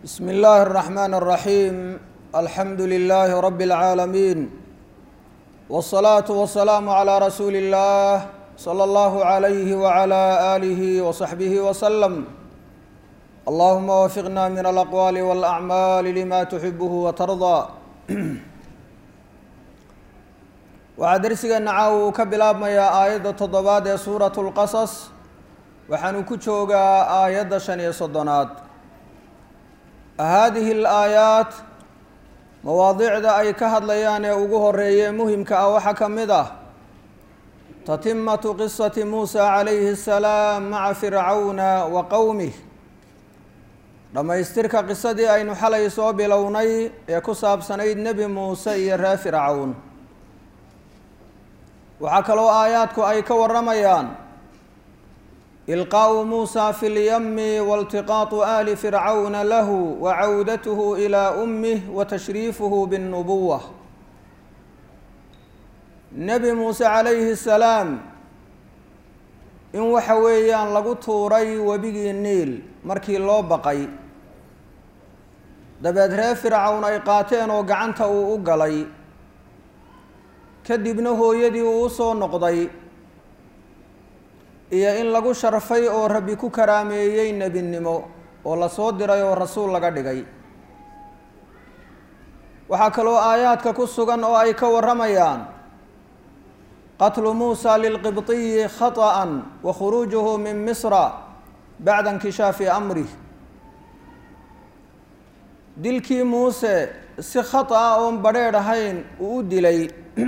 بسم الله الرحمن الرحيم الحمد لله رب العالمين والصلاة والسلام على رسول الله صلى الله عليه وعلى آله وصحبه وسلم اللهم وفقنا من الأقوال والأعمال لما تحبه وترضى وعدرسنا عاو كبلاب ميا آية تضباد سورة القصص وحنكتشوغا آية شنية صدنات هذه الآيات مواضيع أي كهد ليان أوجه الرئي مهم كأوحكمده تتمة قصة موسى عليه السلام مع فرعون وقومه لما يسترك قصة أي نحل يصوب لوني يكسب سنيد نبي موسى يرى فرعون وعكلوا آياتك أي كورميان إلقاء موسى في اليم والتقاط آل فرعون له وعودته إلى أمه وتشريفه بالنبوة نبي موسى عليه السلام إن وحويان لغو توري وبيجي النيل مركي الله بقي دبادره فرعون أي قاتين وقعنته وقلي كدبنه يدي وصو نقضي iyo in lagu sharfay oo rabbi ku karaameeyay nabinimo oo la soo diray oo rasuul laga dhigay waxa kale oo aayaadka ku sugan oo ay ka waramayaan qatlu Muusa lilqibti khata'an wa khurujuhu min Misra ba'da inkishafi amri dilkii Muuse si khata'a oo bareerahayn uu dilay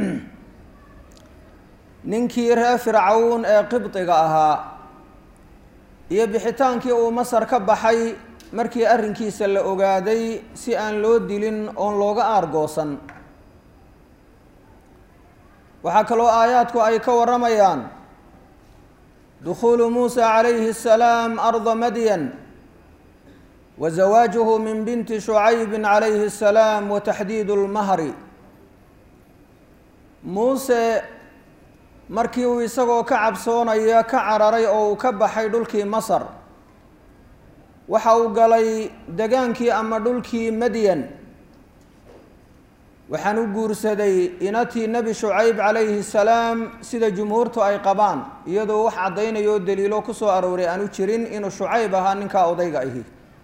ninkii reer Fircawn ee qibtiga ahaa iyo bixitaankii uu Masar ka baxay markii arrinkiisa la ogaaday si aan loo dilin oo looga aargoosan waxa kale aayaadku ay ka waramayaan دخول موسى عليه السلام أرض مدين وزواجه من بنت شعيب عليه السلام وتحديد المهر موسى markii uu isagoo ka cabsoonaya ka cararay oo uu ka baxay dhulkii Masar waxa uu galay dagaankii ama dhulkii Madyan waxaan u guursaday inatii nabi Shucayb calayhi salaam sida jumhuurtu ay qabaan iyadoo wax cadeynayo daliilo ku soo arooray aanu jirin inuu Shucayb ahaa ninka odayga ahi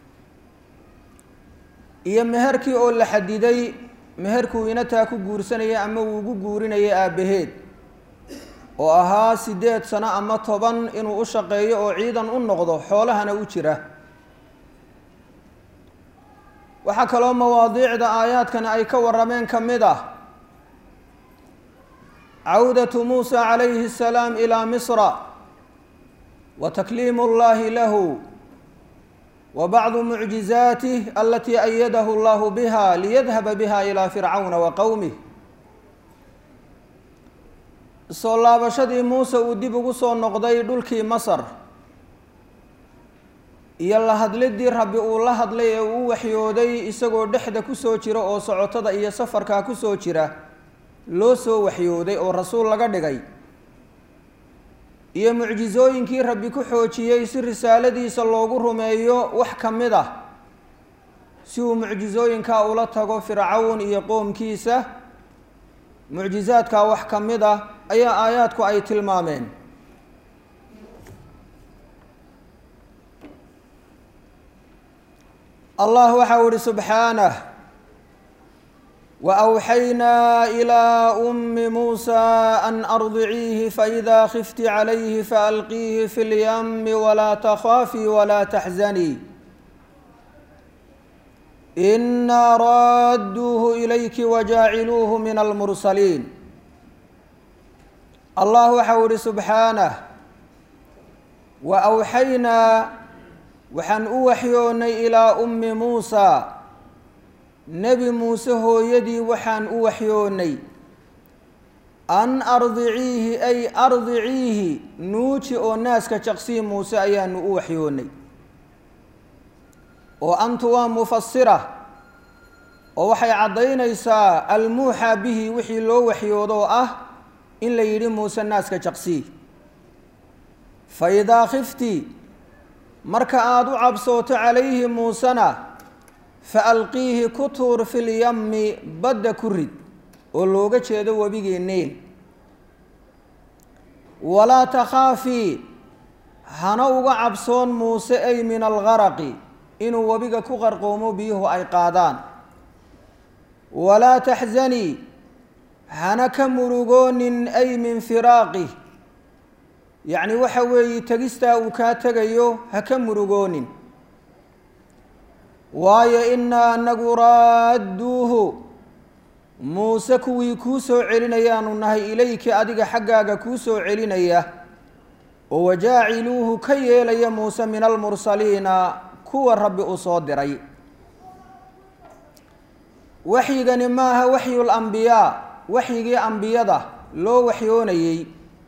iyo meherkii oo la xadiday meherku inataa ku guursanaya ama uu ugu guurinayay aabaheed oo ahaa 8 sano ama 10 inuu u shaqeeyo oo ciidan u noqdo xoolahana u jira waxa kale oo mawaadiicda aayaadkan ay ka warameen kamida عودة موسى عليه السلام إلى مصر وتكليم الله له وبعض معجزاته التي أيده الله بها ليذهب بها إلى فرعون وقومه soo laabashadii Muuse uu dib ugu soo noqday dhulkii Masar iyo la hadladii Rabbi uu la hadlay ee uu waxyooday isagoo dhexda ku soo jira oo socotada iyo safarka ku soo jira loo soo waxyooday oo rasuul laga dhigay iyo mucjizooyinkii Rabbi ku xoojiyay si risaaladiisa loogu rumeeyo wax kamid si uu mucjizooyinka ula tago Fircawn iyo qoomkiisa mucjizaadka wax kamid ayaa aayaadku ay tilmaameen Allah waxa uu subhanahu wa awhayna ila ummi Musa an ardi'ihi fa idha khifti alayhi fa alqihi fil yammi wa la takhafi wa la tahzani إنا رادوه إليك وجاعلوه من المرسلين الله حول سبحانه وأوحينا وحن أوحيوني إلى أم موسى نبي موسى هو يدي وحن أوحيوني أن أرضعيه أي أرضعيه نوتي أو ناس كشخصي موسى أيان أوحيوني وأنت مفسرة ووحي عضينيسا الموحى به وحي لو وحيوضو إن ليري موسى الناس كشخصي فإذا خفتي marka aad u cabsooto calayhi muusana فألقيه كتور في اليم بد كرد ولوغا جيدو وبيغي نيل ولا تخافي هنوغا عبسون موسى أي من الغرق إنو وبيغا كغرقومو بيه أي قادان ولا تحزني هنك مرغون أي من فراقه يعني وحوي تجستا وكاتجيو هكم مرغون واي إنا نجرادوه موسى كوي كوسو علينا نهي إليك أديك حقاق كوسو علينا وجاعلوه كي لي موسى من المرسلين كو الرب أصادري وحي غنماها وحي الأنبياء وحي أنبياء لو وحيوني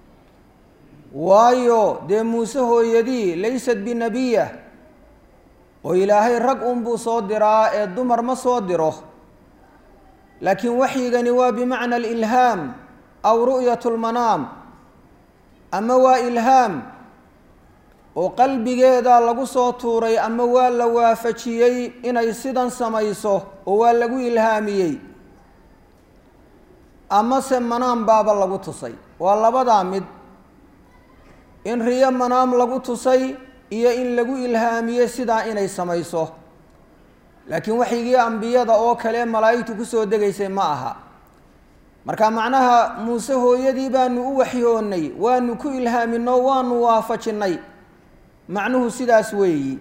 وايو دي موسى هو يدي ليست بنبيه وإلهي رق أنبو صادرا الدمر ما صادره لكن وحي غنوا بمعنى الإلهام أو رؤية المنام أما وإلهام وقلبي جيدا لغو صوتوري أما والا وافتشيي إنا يسيدان سمايسو ووالغو إلهاميي أما سمنام بابا لغو تصي والله بدامد إن ريا منام لغو تصي إيا إن لغو إلهاميي سيدا إنا يسمايسو لكن وحيقي أنبياء أو كلام ملايكتو كسو دقيسي معها marka macnaha Muuse hooyadii baanu u waxyoonay waanu ku ilhaaminay waanu waafajinay macnuhu sidaas weeyi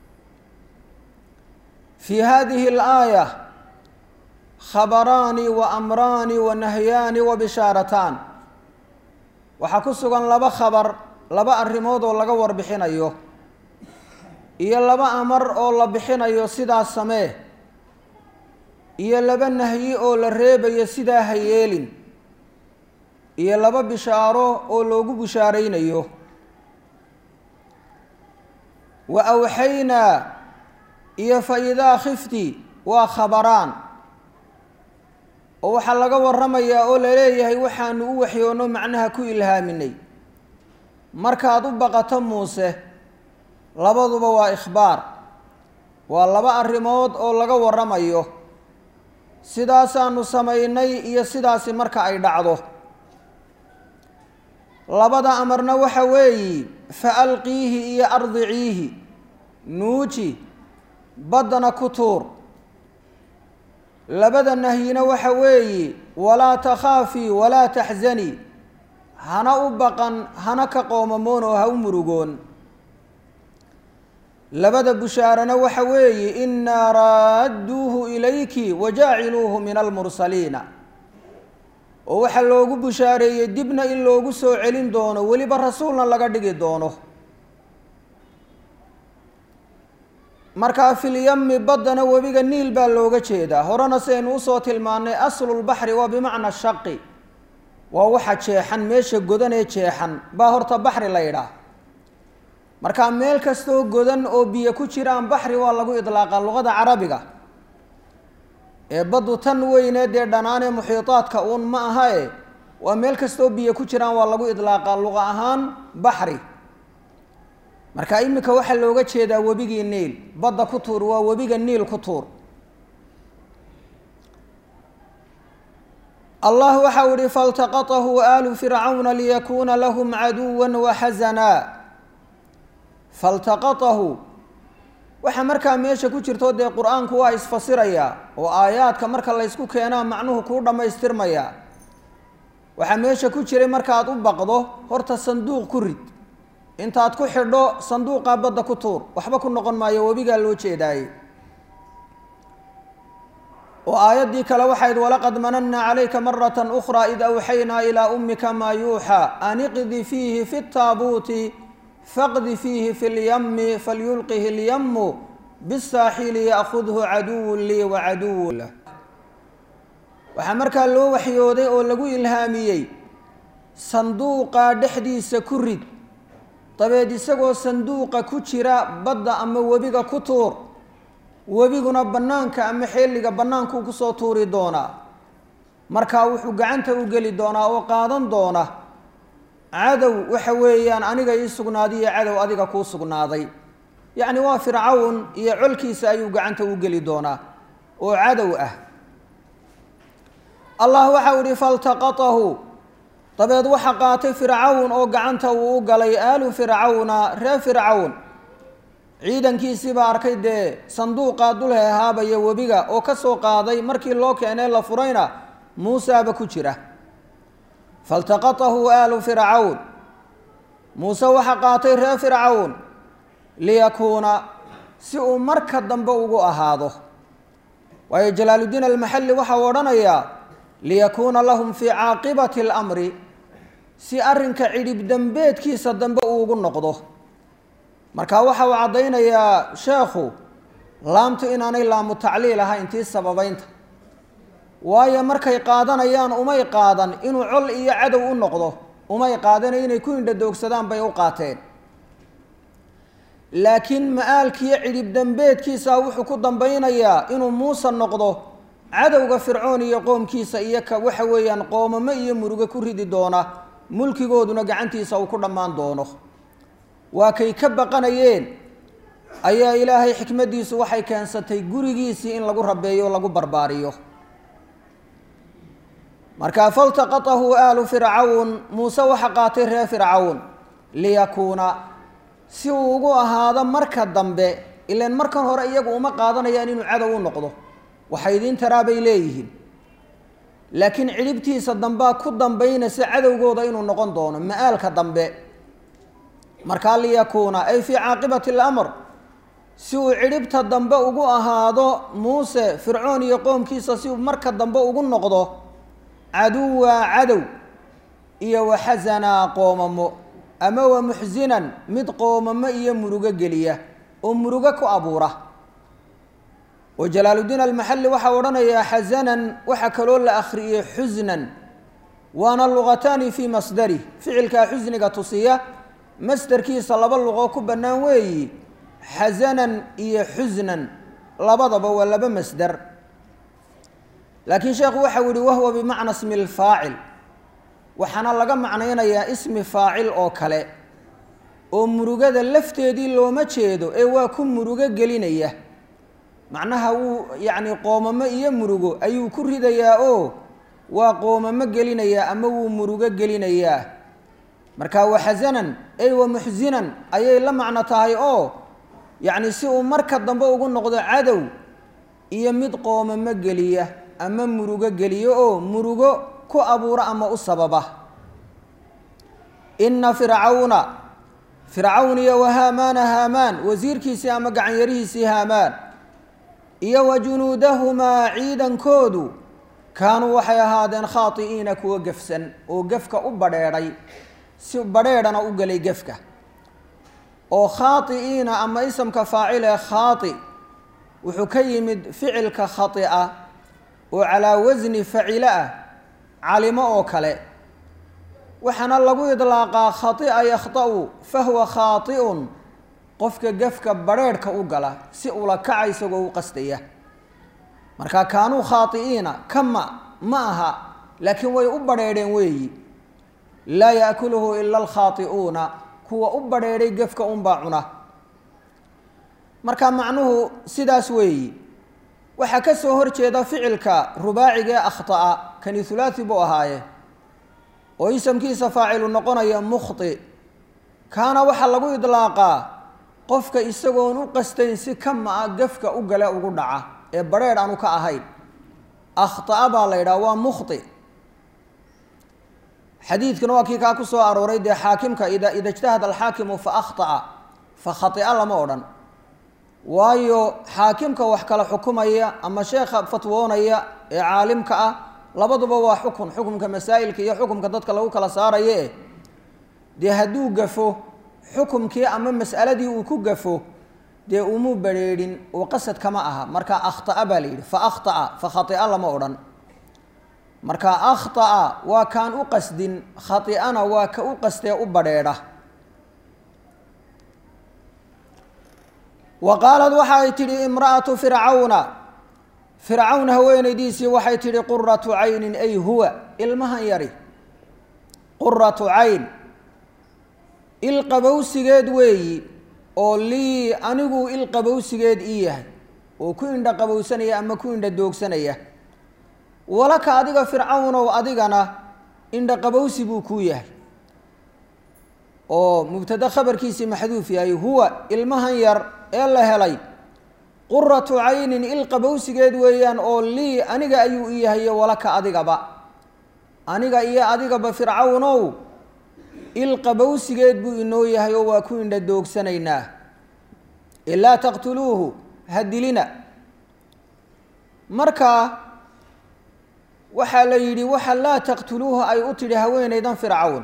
في هذه الآية خبران وأمران ونهيان وبشارتان وحكسوغان لبا خبر لبا الرمود لغا وربخينايو iyo laba amar oo la bixinayo sida samee iyo laba nahyi oo la reebayo sida hayeelin iyo laba bishaaro oo loogu bishaareynayo wa awhayna iyo fa idha khifti wa khabaran oo waxa laga waramaya oo la leeyahay waxaanu u waxyoono macnaha ku ilhaaminay markaad u baqato Muuse labaduba waa ikhbaar waa laba arimood oo laga waramayo sidaas aanu sameeynay iyo sidaas marka ay dhacdo labada amarna waxa weeyi fa alqihi iyo ardicihi nuuji badana kutur labada nahyina waxa weeyi wala takhafi wala tahzani hana u baqan hana ka qoomamoon oo ha u murugoon labada bushaarana waxa weeyi inna radduhu ilayki wajaa'iluhu min almursaliin oo waxa loogu bushaareeyay dibna in loogu soo celin doono waliba rasuulna laga dhigi doono marka fil yammi badana wabiga niil baa looga jeedaa horana saynu u soo tilmaanay aslul bahri waa bimacna shaqi waa waxa jeexan meesha godan ee jeexan baa horta bahri la yiraahdo marka meel kasto godan oo biyo ku jiraan bahri waa lagu idlaaqa luqada carabiga ee badu tan weyneed ee dhanaane muhiitaadka uun ma aha waa meel kasto biyo ku jiraan waa lagu idlaaqa luqa ahaan bahri marka imika waxa looga jeedaa wabigii niil badda ku tuur waa wabiga niil ku tuur الله وحوري فالتقطه آل فرعون ليكون لهم عدوا وحزنا فالتقطه waxa marka meesha ku jirto de quraanku waa isfasiraya oo aayaadka marka la isku keenaa macnuhu ku dhameystirmaya waxa meesha ku jiray marka aad u baqdo horta sanduuq ku rid inta aad ku xidho sanduuqa badda ku tuur waxba ku noqon maayo wabiga loo jeedaay oo aayadii kale waxayd walaqad mananna alayka marratan ukhra id awhayna ila ummika ma yuha aniqdi fihi fi at-tabuti فاقذ فيه في اليم فليلقه اليم بالساحل يأخذه عدو لي وعدو له وحمركا لو وحيودي او لغو الهاميي صندوقا دحديسا كريد طبيد اسغو صندوقا كجيرا بدا اما وبيغا كتور وبيغنا بنانكا اما خيليغا بنانكو كسو توري دونا marka wuxuu gacanta u gali doona oo qaadan doona cadow waxa weeyaan aniga ii sugnaadiyo cadow adiga ku sugnaaday yacni waa fircawn iyo colkiisa ayuu gacanta u geli doonaa oo cadow ah. allah waxa uu yihi faltaqatahu dabeed waxa qaatay fircawn oo gacanta uu u galay aalu fircawna reer fircawn ciidankiisii baa arkay dee sanduuqa dul heehaabaya webiga oo ka soo qaaday markii loo keenay la furayna muusaaba ku jira. faltaqatahu aalu fircawn muuse waxa qaatay reer fircawn liyakuuna si uu marka dambe ugu ahaado, waayo jalaaludiin almaxalli waxa uu odhanayaa liyakuuna lahum fii caaqibati اlamri, si arrinka cidhib dembeedkiisa dambe uu ugu noqdo. marka waxa uu caddaynayaa sheekhu laamtu inaanay laamu tacliil ahayn tii sababaynta, waayo markay qaadanayaan umay qaadan inuu col iyo cadow u noqdo, umay qaadanayo inay ku indhadoogsadaan bay u qaateen. laakiin ma'aalkiiyo cidhib dembeedkiisa wuxuu ku dambaynayaa inuu muuse noqdo cadowga fircoon iyo qoomkiisa iyo ka waxa weeyaan qoomamo iyo muruge ku ridi doona, mulkigooduna gacantiisa uu ku dhammaan doono. waa kay ka baqanayeen ayaa ilaahay xikmaddiisu waxay keensatay gurigiisii in lagu rabeeyo o lagu barbaariyo. markaa faltaqatahu aalu fircawn muuse waxa qaatay reer fircawn liyakuuna si uu ugu ahaado marka dambe, ilaan markan hore iyagu uma qaadanayaan inuu cadow u noqdo, waxay idiin taraa bay leeyihiin, laakiin cidhibtiisa dambaa ku dambaynaysa cadowgooda inuu noqon doono ma'aalka dambe. markaa liyakuuna ay fii caaqibati اlamr, si uu cidhibta dambe ugu ahaado muuse fircoon iyo qoomkiisa, si uu marka dambe ugu noqdo caduwa cadow iyo waxasanaa qoomamo, ama wa muxsinan mid qoomamo iyo murugo geliya oo murugo ku abuura. oo jalaaludiin almaxalli waxaa odhanayaa xasanan waxaa kaloo la akhriyey xusnan, waana luqataani fii masdarih, ficilkaa xusniga tusiya masderkiisa laba luqoo ku bannaan weeyi, xasanan iyo xusnan labadaba waa laba masder. laakiin sheekhu waxau yihi wahwa bimacna ismi lfaacil, waxaana laga macnaynayaa ismi faacil oo kale, oo murugada lafteedii looma jeedo ee waa ku murugo gelinaya. macnaha wuu yacni qoomamo iyo murugo ayuu ku ridayaa oo waa qoomamo gelinayaa ama wuu murugo gelinayaa. marka wa xasanan ay wa muxsinan ayay la macno tahay oo yacni si uu marka dambe ugu noqdo cadow iyo mid qoomamo geliya ama murugo geliyo oo murugo ku abuura ama u sababa. ina fircawna fircawn iyo wa haamaana haamaan wasiirkiisii ama gacanyarihiisii haamaan iyo wa junuudahumaa ciidankoodu kaanuu waxay ahaadeen khaati'iina kuwa gefsan oo gefka u badheedhay, si badheedhana u gelay gefka. oo khaati'iina ama isamka faacil ee khaati wuxuu ka yimid ficilka khati'a oo calaa wasni facilo ah, calimo oo kale. waxaana lagu idlaaqaa khati'a yakhta'u fahuwa khaati'un, qofka gefka badheedhka u gala si ula kaca isagoo u qastaya. marka kaanuu khaati'iina kama ma aha, laakiin way u badheedheen weeyi. laa yaakuluhu ila alkhaati'uuna, kuwa u badheedhay gefka unbaa cuna. marka macnuhu sidaas weeyi. waxaa ka soo hor jeeda ficilka rubaaciga ee akhta'a, kani hulaasi buu ahaaye, oo isamkiisa faacilu noqonaya mukhti. kaana waxaa lagu idlaaqaa qofka isagoon u qastayn si kama a gefka u gale ugu dhaca ee badheedh aanu ka ahayn. akhta'a baa la yidhaha waa mukhti. xadiidkuna waa kii kaa ku soo arooray dee xaakimka ida ijtahada alxaakimu fa akhta'a fa khati'a lama odhan, waayo xaakimka wax kala xukumaya ama sheekha fatwoonaya ee caalimka ah labaduba waa xukumka masaa'ilka iyo xukumka dadka lagu kala saaraye. dee hadduu gafo xukumkii ama mas'aladii uu ku gafo dee umuu badheedhin oo qasad kama aha. marka akhta'a baa la yidhi, fa akhta'a fa khati'a lama odhan. marka akhta'a waa kaan u qasdin, khati'ana waa ka u qastee u badheedha. wa qaalad waxay tidhi imra'atu fircawna, fircawn haweenaydiisii waxay tidhi quratu caynin ay huwa ilmahan yari, quratu cayn il qabowsigeed weeyi, oo lii anigu ilqabowsigeed ii yahay oo ku indha qabowsanaya ama ku indha doogsanaya walaka adiga fircawnow adigana indha qabowsi buu kuu yahay oo mubtada khabarkiisii maxduuf yahay huwa ilmahan yar ee la helay quratu caynin ilqabowsigeed weeyaan oo lii aniga ayuu ii yahay walaka adigaba aniga iyo adigaba fircawnow ilqabowsigeed buu inoo yahay oo waa ku indha doogsanaynaa ilaa taqtuluuhu hadilina marka waxaa la yidhi waxa laa taqtuluuhu ay u tidhi haweenaydan fircawn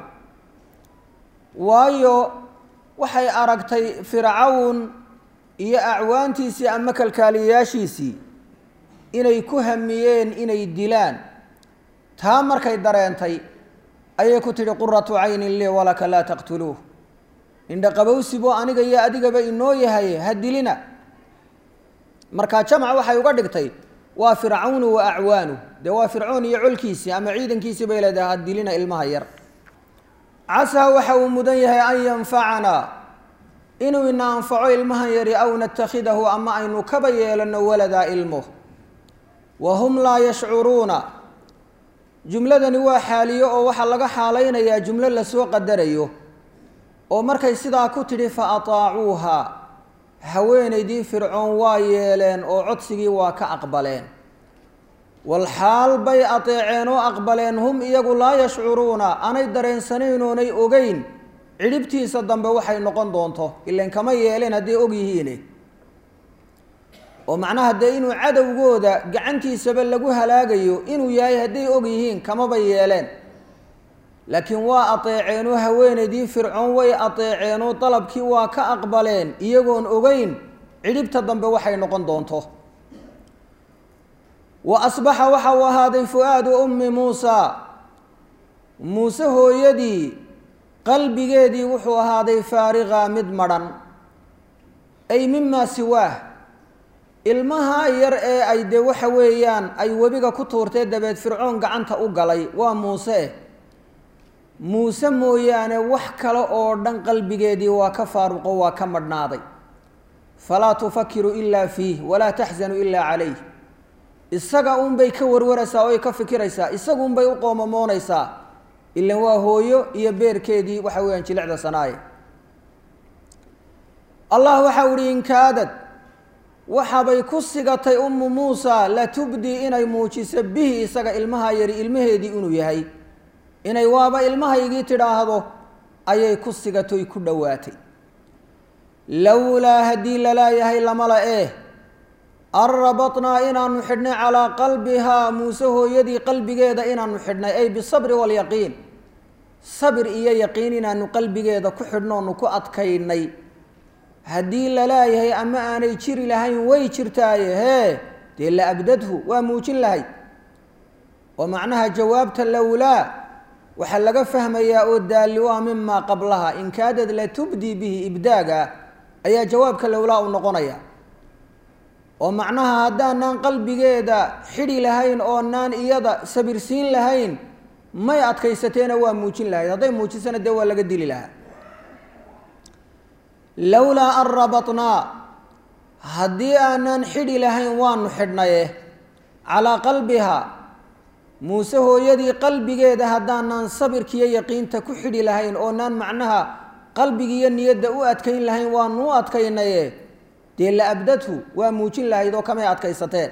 waayo waxay aragtay fircawn iyo acwaantiisii ama kalkaaliyayaashiisii inay ku hamiyeen inay dilaan taa markay dareentay ayay ku tidhi quratu caynin lii walaka laa taqtuluuh indha qabowsi buu aniga iyo adigaba inoo yahay ha dilina markaa jamc waxay uga dhigtay waa fircawnu wa acwaanu dee waa fircoon iyo colkiisii ama ciidankiisii bay leedahay ha dilina ilmaha yar casaa waxa uu mudan yahay an yanfacanaa inuu ina anfaco ilmahan yari aw natakhidahu ama aynu kaba yeelano waladaa ilmo wahum laa yashcuruuna jumladani waa xaaliyo oo waxaa laga xaalaynayaa jumlo lasoo qadarayo oo markay sidaa ku tidhi fa ataacuuha haweenaydii fircoon waa yeeleen oo codsigii waa ka aqbaleen walxaal bay ateeceen oo aqbaleen hum iyagu laa yashcuruuna aanay dareensanayn oonay ogeyn cidhibtiisa dambe waxay noqon doonto ilan kama yeeleen hadday og yihiine oo macnaha dee inuu cadowgooda gacantiisaba lagu halaagayo inuu yahay hadday og yihiin kamaba yeeleen laakiin waa ateeceenoo haweenaydii fircoon way ateeceenoo dalabkii waa ka aqbaleen iyagoon ogeyn cidhibta dambe waxay noqon doonto wa asbaxa waxa uu ahaaday fu-aadu ummi muusaa muuse hooyadii qalbigeedii wuxuu ahaaday faariqa mid madhan ay mimaa siwaah ilmaha yar ee ay dee waxa weeyaan ay webiga ku tuurtee dabeed fircoon gacanta u galay waa muuse muuse mooyaane wax kale oo dhan qalbigeedii waa ka faaruqo waa ka madhnaaday falaa tufakiru ilaa fiih walaa taxzanu ilaa calayh isaga unbay ka warwaraysaa oo ay ka fikiraysaa isaga unbay u qoomamoonaysaa ilan waa hooyo iyo beerkeedii waxa weeyaan jilicda sanaaye allah waxau ihi inkaadad waxaabay ku sigatay ummu muusa latubdii inay muujiso bihi isaga ilmaha yari ilmaheedii inuu yahay inay waaba ilmahaygii tidhaahdo ayay ku sigatoy ku dhowaatay lowlaa haddii lalaayahay lamala an rabatnaa inaanu xidhnay calaa qalbihaa muuse hooyadii qalbigeeda inaanu xidhnay ay bisabri waalyaqiin sabir iyo yaqiin inaanu qalbigeeda ku xidhnoonu ku adkaynay haddii lalaayahay ama aanay jiri lahayn way jirtaaye hee dee la abdadhu waa muujin lahayd oo macnaha jawaabta lowlaa waxaa laga fahmayaa oo daalli waa mimaa qablaha in kaadad latubdii bihi ibdaaga ayaa jawaabka lowlaa u noqonaya oo macnaha haddaanaan qalbigeeda xidhi lahayn oonaan iyada sabirsiin lahayn may adkaysateena waa muujin lahayd hadday muujisana dee waa laga dili lahaa lowlaa an rabatnaa haddii aanaan xidhi lahayn waanu xidhnaye calaa qalbiha muuse hooyadii qalbigeeda haddaanaan sabirkiiyo yaqiinta ku xidhi lahayn oonaan macnaha qalbigiiyo niyadda u adkayn lahayn waanu u adkaynaye dee la abdadhu waa muujin lahayd oo kamay adkaysateen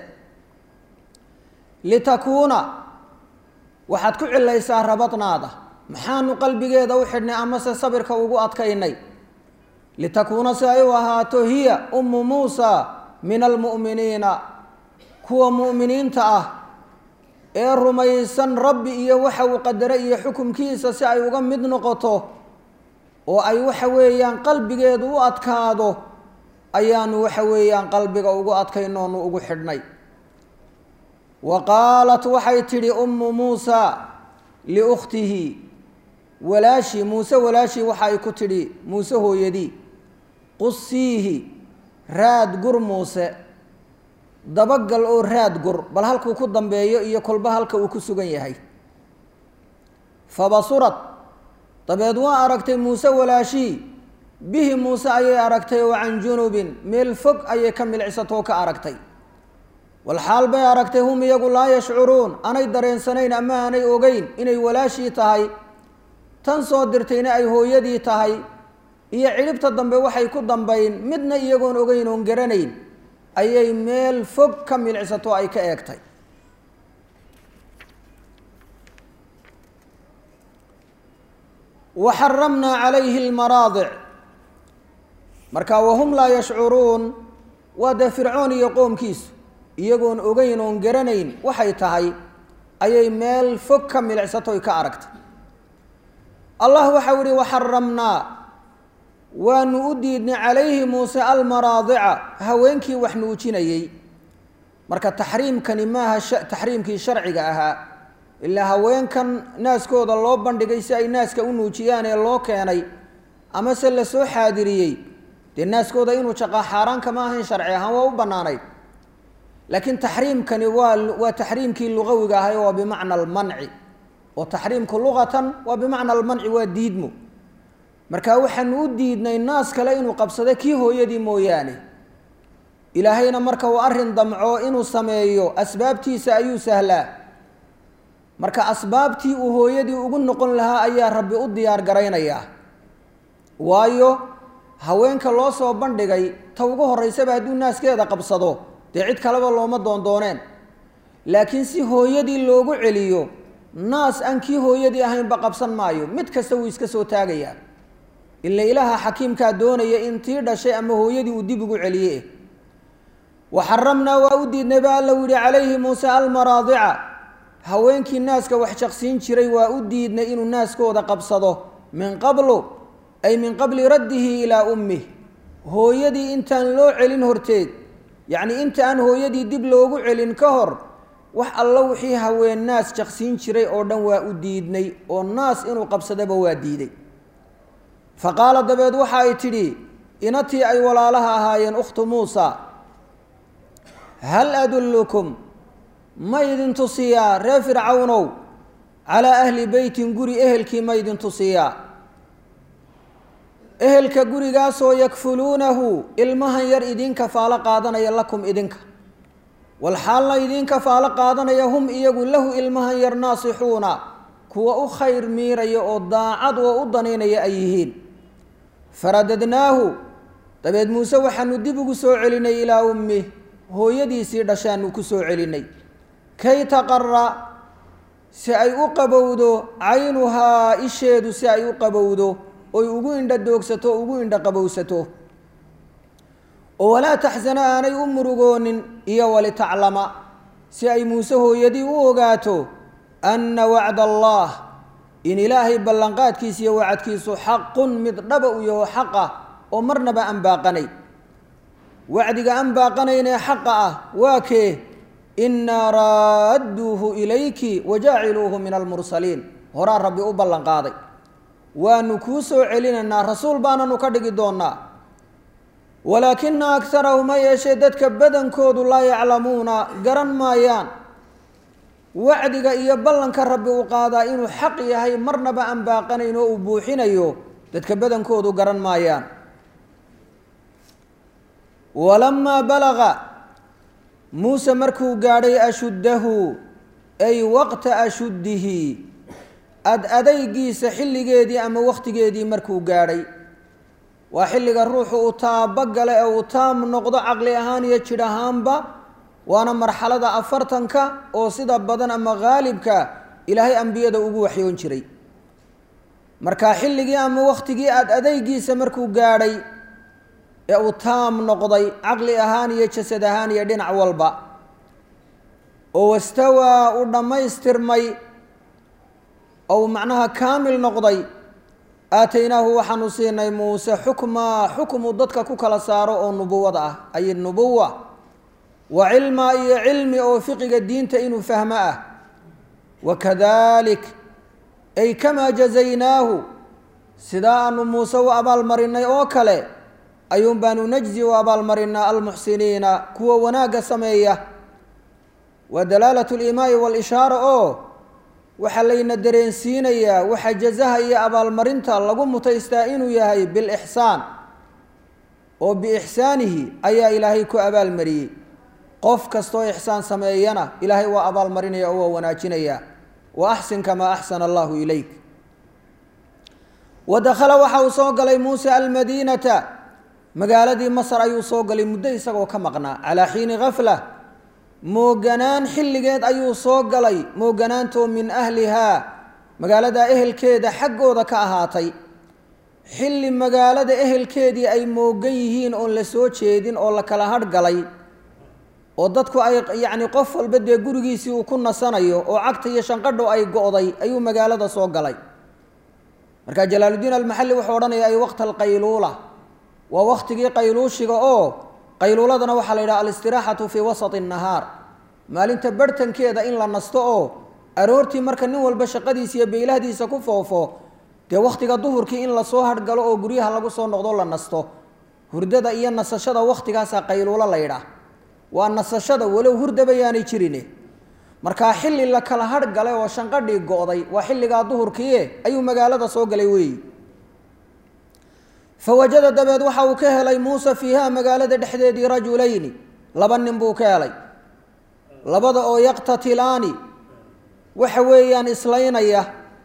litakuuna waxaad ku cilaysaa rabadnaada maxaanu qalbigeeda u xidhnay amase sabirka ugu adkaynay litakuuna si ay u ahaato hiya ummu muusa min almu'miniina kuwa mu'miniinta ah ee rumaysan rabbi iyo waxa uu qadare iyo xukumkiisa si ay uga mid noqoto oo ay waxa weeyaan qalbigeedu u adkaado ayaanu waxa weeyaan qalbiga ugu adkaynoonu ugu xidhnay wa qaalat waxay tidhi ummu muusa liukhtihi walaashii muuse walaashii waxa ay ku tidhi muuse hooyadii qusiihi raad gur muuse dabagal oo raad gur bal halkuu ku dambeeyo iyo kolba halka uu ku sugan yahay fabasurad dabeed waa aragtay muuse walaashii bihi muuse ayay aragtay wa can junubin meel fog ayay ka milicsatoo ka aragtay walxaal bay aragtay hum iyagu laa yashcuruun anay dareensanayn ama aanay ogeyn inay walaashii tahay tan soo dirtayna ay hooyadii tahay iyo cidhibta dambe waxay ku dambayn midna iyagoon ogeyn oon garanayn ayay meel fog ka milicsatoo ay ka eegtay waxaramnaa calayhi almaraadic marka wahum laa yashcuruun waa dee fircoon iyo qoomkiisu iyagoon ogeyn oon garanayn waxay tahay ayay meel fog ka milicsatoy ka aragtay allah waxau ihi waxaramnaa waanu u diidnay calayhi muuse almaraadica haweenkii wax nuujinayey marka taxriimkani maaha taxriimkii sharciga ahaa ilaa haweenkan naaskooda loo bandhigay si ay naaska u nuujiyaan ee loo keenay amase la soo xaadiriyey dee naaskooda inuu jaqaa xaaraan kama ahayn sharci ahaan waa u bannaanayd laakiin taxriimkani waa taxriimkii lugawiga ahay waa bimacna almanci oo taxriimku luqatan waa bimacna almanci waa diidmo marka waxaanu u diidnay naas kale inuu qabsado kii hooyadii mooyaane ilaahayna marka uu arrin damco inuu sameeyo asbaabtiisa ayuu sahlaa marka asbaabtii uu hooyadii ugu noqon lahaa ayaa rabbi u diyaar garaynayaa waayo haweenka loo soo bandhigay ta ugu horreysaba hadduu naaskeeda qabsado dee cid kaleba looma doondooneen laakiin si hooyadii loogu celiyo naas aan kii hooyadii ahaynba qabsan maayo mid kasta wuu iska soo taagayaa ila ilaaha xakiimkaa doonaya in tii dhashay ama hooyadii uu dib ugu celiye waxaramnaa waa u diidnay ba alla yihi calayhi muuse almaraadica haweenkii naaska wax jaqsiin jiray waa u diidnay inuu naaskooda qabsado min qablu ay min qabli raddihi ilaa ummih hooyadii intaan loo celin horteed yacni inta aan hooyadii dib loogu celin ka hor wax alla wixii haween naas jaqsiin jiray oo dhan waa u diidnay oo naas inuu qabsadaba waa diiday fa qaala dabeed waxa ay tidhi inatii ay walaalaha ahaayeen ukhtu muusa hal adullukum ma idin tusiyaa reer fircawnow calaa ahli beytin guri ehelkii ma idin tusiyaa ehelka gurigaasoo yakfuluunahu ilmahan yar idin kafaalo qaadanaya lakum idinka walxaalna idin kafaalo qaadanaya hum iyagu lahu ilmahan yar naasixuuna kuwa u khayr miiraya oo daacad oo u danaynaya ay yihiin faradadnaahu dabeed muuse waxaanu dib ugu soo celinay ilaa ummih hooyadiisii dhashaanu ku soo celinay kay taqara si ay u qabowdo caynuhaa isheedu si ay u qabowdo oy ugu indha doogsato ugu indha qabowsato oo walaa taxsana aanay u murugoonin iyo walitaclama si ay muuse hooyadii u ogaato anna wacda allah in ilaahay ballanqaadkiisa iyo wacadkiisu xaqun mid dhaba u yaho xaq ah oo marnaba aan baaqanay wacdiga aan baaqanaynee xaqa ah waa kee innaa raadduuhu ilayki wajaaciluuhu min almursaliin horaa rabbi u ballanqaaday waanu kuu soo celinaynaa rasuul baananu ka dhigi doonaa walaakina akarahum ha yeeshee dadka badankoodu laa yaclamuuna garan maayaan wacdiga iyo ballanka rabbi uu qaadaa inuu xaq yahay marnaba aan baaqanayn oo uu buuxinayo dadka badankoodu garan maayaan walamaa balaga muuse markuu gaadhay ashuddahu ay waqta ashuddihi adaygiisa xilligeedii ama wakhtigeedii markuu gaadhay waa xilliga ruuxu uu taabagale ee uu taam noqdo caqli ahaan iyo jidh ahaanba waana marxalada 40-ka oo sida badan ama haalibka ilaahay ambiyada ugu waxyoon jiray marka xilligii ama wakhtigii adaygiisa markuu gaadhay ee uu taam noqday caqli ahaan iyo jasad ahaan iyo dhinac walba oo wastawaa u dhammaystirmay oo macnaha kaamil noqday aataynaahu waxaanu siinay muuse xukmaa xukmu dadka ku kala saaro oo nubuwada ah ay nubuwa wa cilmaa iyo cilmi oo fiqiga diinta inuu fahmo ah wakadalik ay kamaa jazaynaahu sidaa aanu muuse u abaalmarinay oo kale ayuun baanu najzi u abaalmarinaa almuxsiniina kuwa wanaagga sameeya wa dalaalatu liimaa'i waalishaara oo waxa layna dareensiinayaa waxa jazaha iyo abaalmarinta lagu mutaystaa inuu yahay bilixsaan oo biixsaanihi ayaa ilaahay ku abaalmariyey qof kastoo ixsaan sameeyana ilaahay waa abaalmarinaya oo waa wanaajinaya wa axsin kamaa axsana allahu ilayk wadakhala waxa uu soo galay muusa almadiinata magaaladii masar ayuu soo galay muddo isagoo ka maqnaa calaa xiini khafla mooganaan xilligeed ayuu soo galay mooganaantoo min ahlihaa magaalada ehelkeeda xaggooda ka ahaatay xilli magaalada ehelkeedii ay moogan yihiin oon la soo jeedin oo la kala hadhgalay oo dadku ay yacni qof walba dee gurigiisii uu ku nasanayo oo cagta iyo shanqadho ay go'day ayuu magaalada soo galay marka jalaaludiin almaxalli wuxuu odhanaya ay waqta alqayluula waa waqtigii qayluushiga oo qayluuladana waxaa la yidhaha alistiraaxatu fii wasati annahaar maalinta barhtankeeda in la nasto oo aroortii marka nin walba shaqadiisa iyo beylahdiisa ku foofo dee wakhtiga duhurkii in lasoo hadhgalo oo guryaha lagu soo noqdo la nasto hurdada iyo nasashada waktigaasaa qayluulo la yidhaah waa nasashada walow hurdaba yaanay jirine markaa xilli la kala hadhgalay oo shanqadhii go'day waa xilligaa duhurkiie ayuu magaalada soo galay weeyi fawajada dabeed waxa uu ka helay muuse fiiha magaalada dhexdeedii rajulayni laba nin buu ka helay labada oo yaqtatilaani waxa weeyaan islaynaya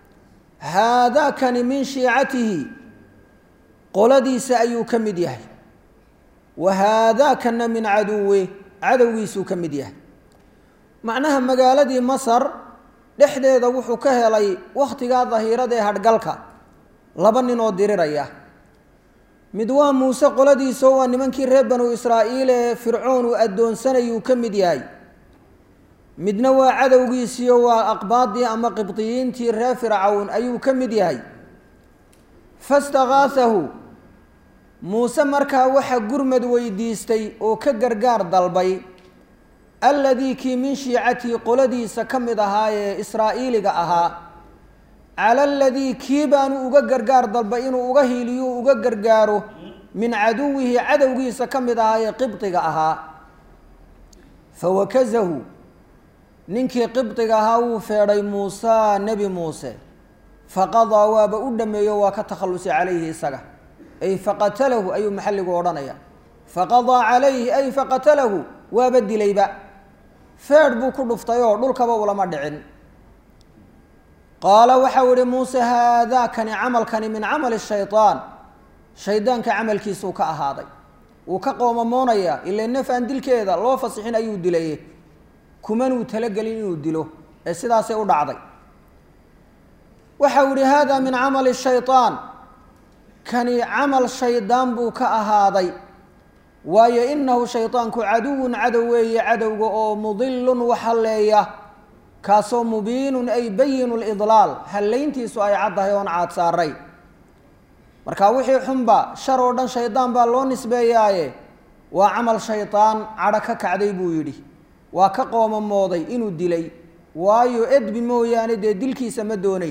haadaakani min shiicatihi qoladiisa ayuu ka mid yahay wa haadaakana min caduwi cadowgiisuu ka mid yahay macnaha magaaladii masar dhexdeeda wuxuu ka helay wakhtigaa dahiirada ee hadhgalka laba nin oo diriraya mid waa muuse qoladiisao waa nimankii reer banu israa'iil ee fircoon uu addoonsanayuu ka mid yahay midna waa cadowgiisiio waa aqbaadii ama qibdiyiintii reer fircawn ayuu ka mid yahay fastakaahahu muuse markaa waxa gurmad weydiistay oo ka gargaar dalbay alladii kii min shiicatihi qoladiisa ka mid ahaa ee israa'iiliga ahaa cala aladii kii baanu uga gargaar dalbay inuu uga hiiliyo uga gargaaro min caduwihi cadowgiisa ka mid ahaa ee qibdiga ahaa fawakazahu ninkii qibdiga ahaa wuu feedhay muusa nebi muuse faqadaa waaba u dhameeyo waa ka takhallusay calayhi isaga ay faqatalahu ayuu maxalligu odhanaya faqadaa calayhi ay faqatalahu waaba dilayba feedh buu ku dhuftay oo dhulkaba ulama dhicin qaala waxau ihi muuse haadaakani camalkani min camali shaytaan shaydaanka camalkiisuu ka ahaaday wuu ka qoomamoonayaa ilaa naf aan dilkeeda loo fasixin ayuu dilaye kumanuu talagelin inuu dilo ee sidaasay u dhacday waxau ihi haada min camali shaytaan kani camal shaydaan buu ka ahaaday waayo inahu shaydaanku caduwun cadow weeye cadowga oo mudilun wax halleeya kaasoo mubiinun ay bayinu lidlaal hallayntiisu ay caddahay oon caad saaray marka wixii xunba shar oo dhan shaydaan baa loo nisbeeyaaye waa camal shaydaan cadho ka kacday buu yidhi waa ka qoomamooday inuu dilay waayo edbi mooyaane dee dilkiisa ma doonayn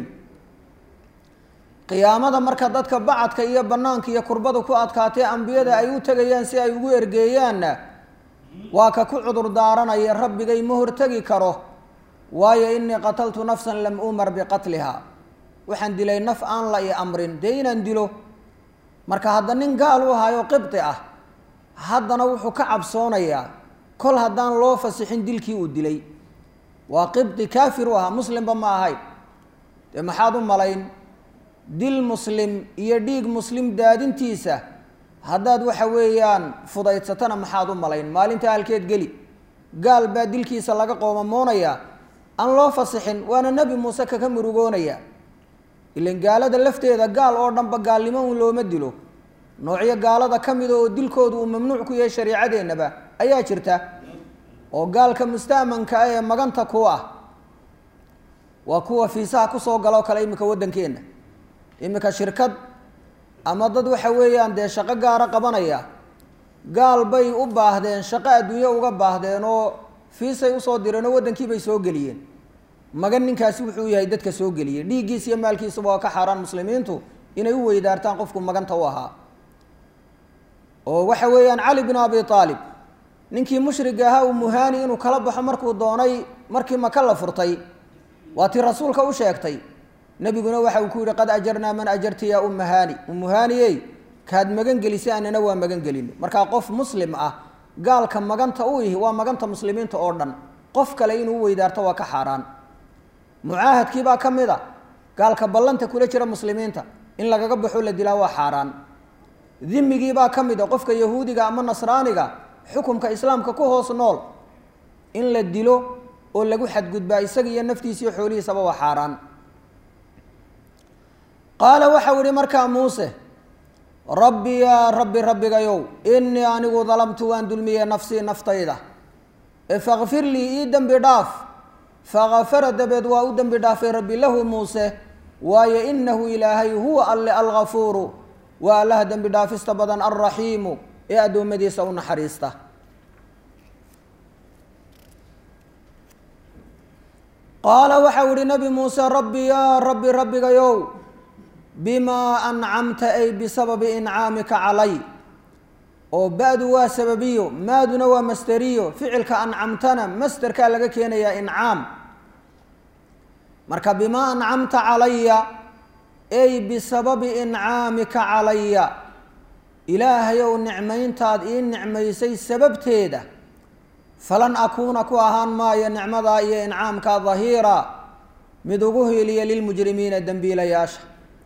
qiyaamada marka dadka bacadka iyo bannaanka iyo kurbada ku adkaatee ambiyada ay u tegayaan si ay ugu ergeeyaanna waa ka ku cudur daaranaya rabbigay ma hortegi karo waayo inii qataltu nafsan lam umar biqatliha waxaan dilay naf aan la i amrin dee inaan dilo marka hadda nin gaal u ahaayoo qibdi ah haddana wuxuu ka cabsoonayaa kol haddaan loo fasixin dilkii uu dilay waa qibdi kaafir u ahaa muslimba ma ahayn dee maxaad u malayn dil muslim iyo dhiig muslim daadintiisa haddaad waxa weeyaan fudaydsatana maxaad u malayn maalinta halkeed geli gaal baa dilkiisa laga qoomamoonayaa aan loo fasixin waana nebi muuse kaka murugoonaya ilan gaalada lafteeda gaal oo dhanba gaalnimo un looma dilo noocyo gaalada ka mida oo dilkoodu uu mamnuuc ku yahay shariicadeennaba ayaa jirta oo gaalka musta'manka ah ee maganta ku ah waa kuwa fiisaha kusoo galoo kale iminka waddankeenna iminka shirkad ama dad waxa weeyaan dee shaqo gaara qabanaya gaal bay u baahdeen shaqo adduunye uga baahdeen oo fiisay usoo direen oo waddankii bay soo geliyeen magan ninkaasi wuxuu yahay dadka soo geliyey dhiiggiisa iyo maalkiisaba waa ka xaaraan muslimiintu inay u weydaartaan qofku maganta u ahaa oo waxa weeyaan cali bin abi aalib ninkii mushriga ahaa uu muhaani inuu kala baxo markuu doonay markii maka la furtay واتي رسولك وشيكتي نبينا waxa uu ku yiri qad ajarna man ajarti ya ummuhani kaad magan gelisay anana waa magan gelin marka qof muslim ah gaalka maganta uu yahay waa maganta muslimiinta oo dhan qof kale inuu weydaarto waa ka xaraan muaahadkii baa kamida gaalka ballanta kula jira muslimiinta in lagaga baxo la dilaa waa xaraan dhimigii baa kamida qofka yahuudiga ama nasraaniga xukunka islaamka ku hoos nool in la dilo oo lagu xadgudbaa isaga iyo naftiisa iyo xoolihiisa waa xaraan qaala waxa wari markaa muuse rabbi ya rabbi rabbigayow inni anigu dalamtu waan dulmiyey nafsii naftayda faghfir lii ii dembi dhaaf faghafara dabeed waa u dembi dhaafay rabbi lahu muuse waayo inahu ilaahay huwa alle alghafuuru waa allaha dembi dhaafista badan alraxiimu ee addoommadiisa u naxariista qaala waxa wuri nabi muuse rabbi ya rabbi rabbigayow بما أنعمت أي بسبب إنعامك علي أو بعد وسببيه ما دون ومستريه فعلك أنعمتنا مستر كالك يا إنعام مركب بما أنعمت علي أي بسبب إنعامك علي إلهي ونعمين تادئين نعمي سي سبب تيدا فلن أكون كواهان ما ينعم ذا إنعامك ظهيرا مدوغه لي للمجرمين الدنبيل ياشا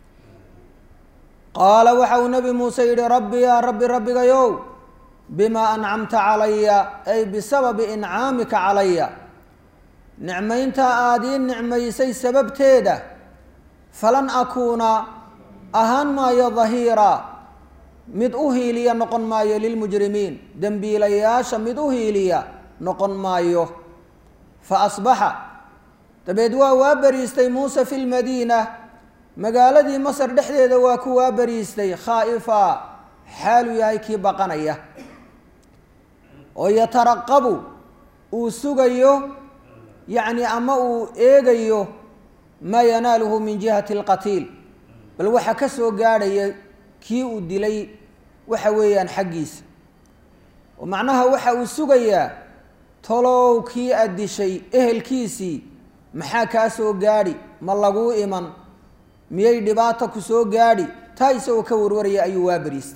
قال وحو نبي موسى ربي يا ربي ربي يو بما أنعمت علي أي بسبب إنعامك علي نعمين تآدين نعمي سي سبب تيدا فلن أكون أهان ما يظهيرا مدؤهي لي نقن ما للمجرمين دنبي لياش مدؤهي لي نقن ما فأصبح تبدوا وابريستي موسى في المدينة magaaladii masar dhexdeeda waa ku waabariistay khaifa xaalu yahay kii baqanaya oo yataraqabu uu sugayo yani ama uu eegayo ma yanaaluhu min jihati alqatiil bal waxa ka soo gaadhaya kii uu dilay waxa weeyaan xaggiisa oo macnaha waxa uu sugayaa tolow kii aad dishay ehelkiisii maxaa kaa soo gaadhi ma laguu iman miyay dhibaato ku soo gaadhi taa isagoo ka warwaraya ayuu waabariistay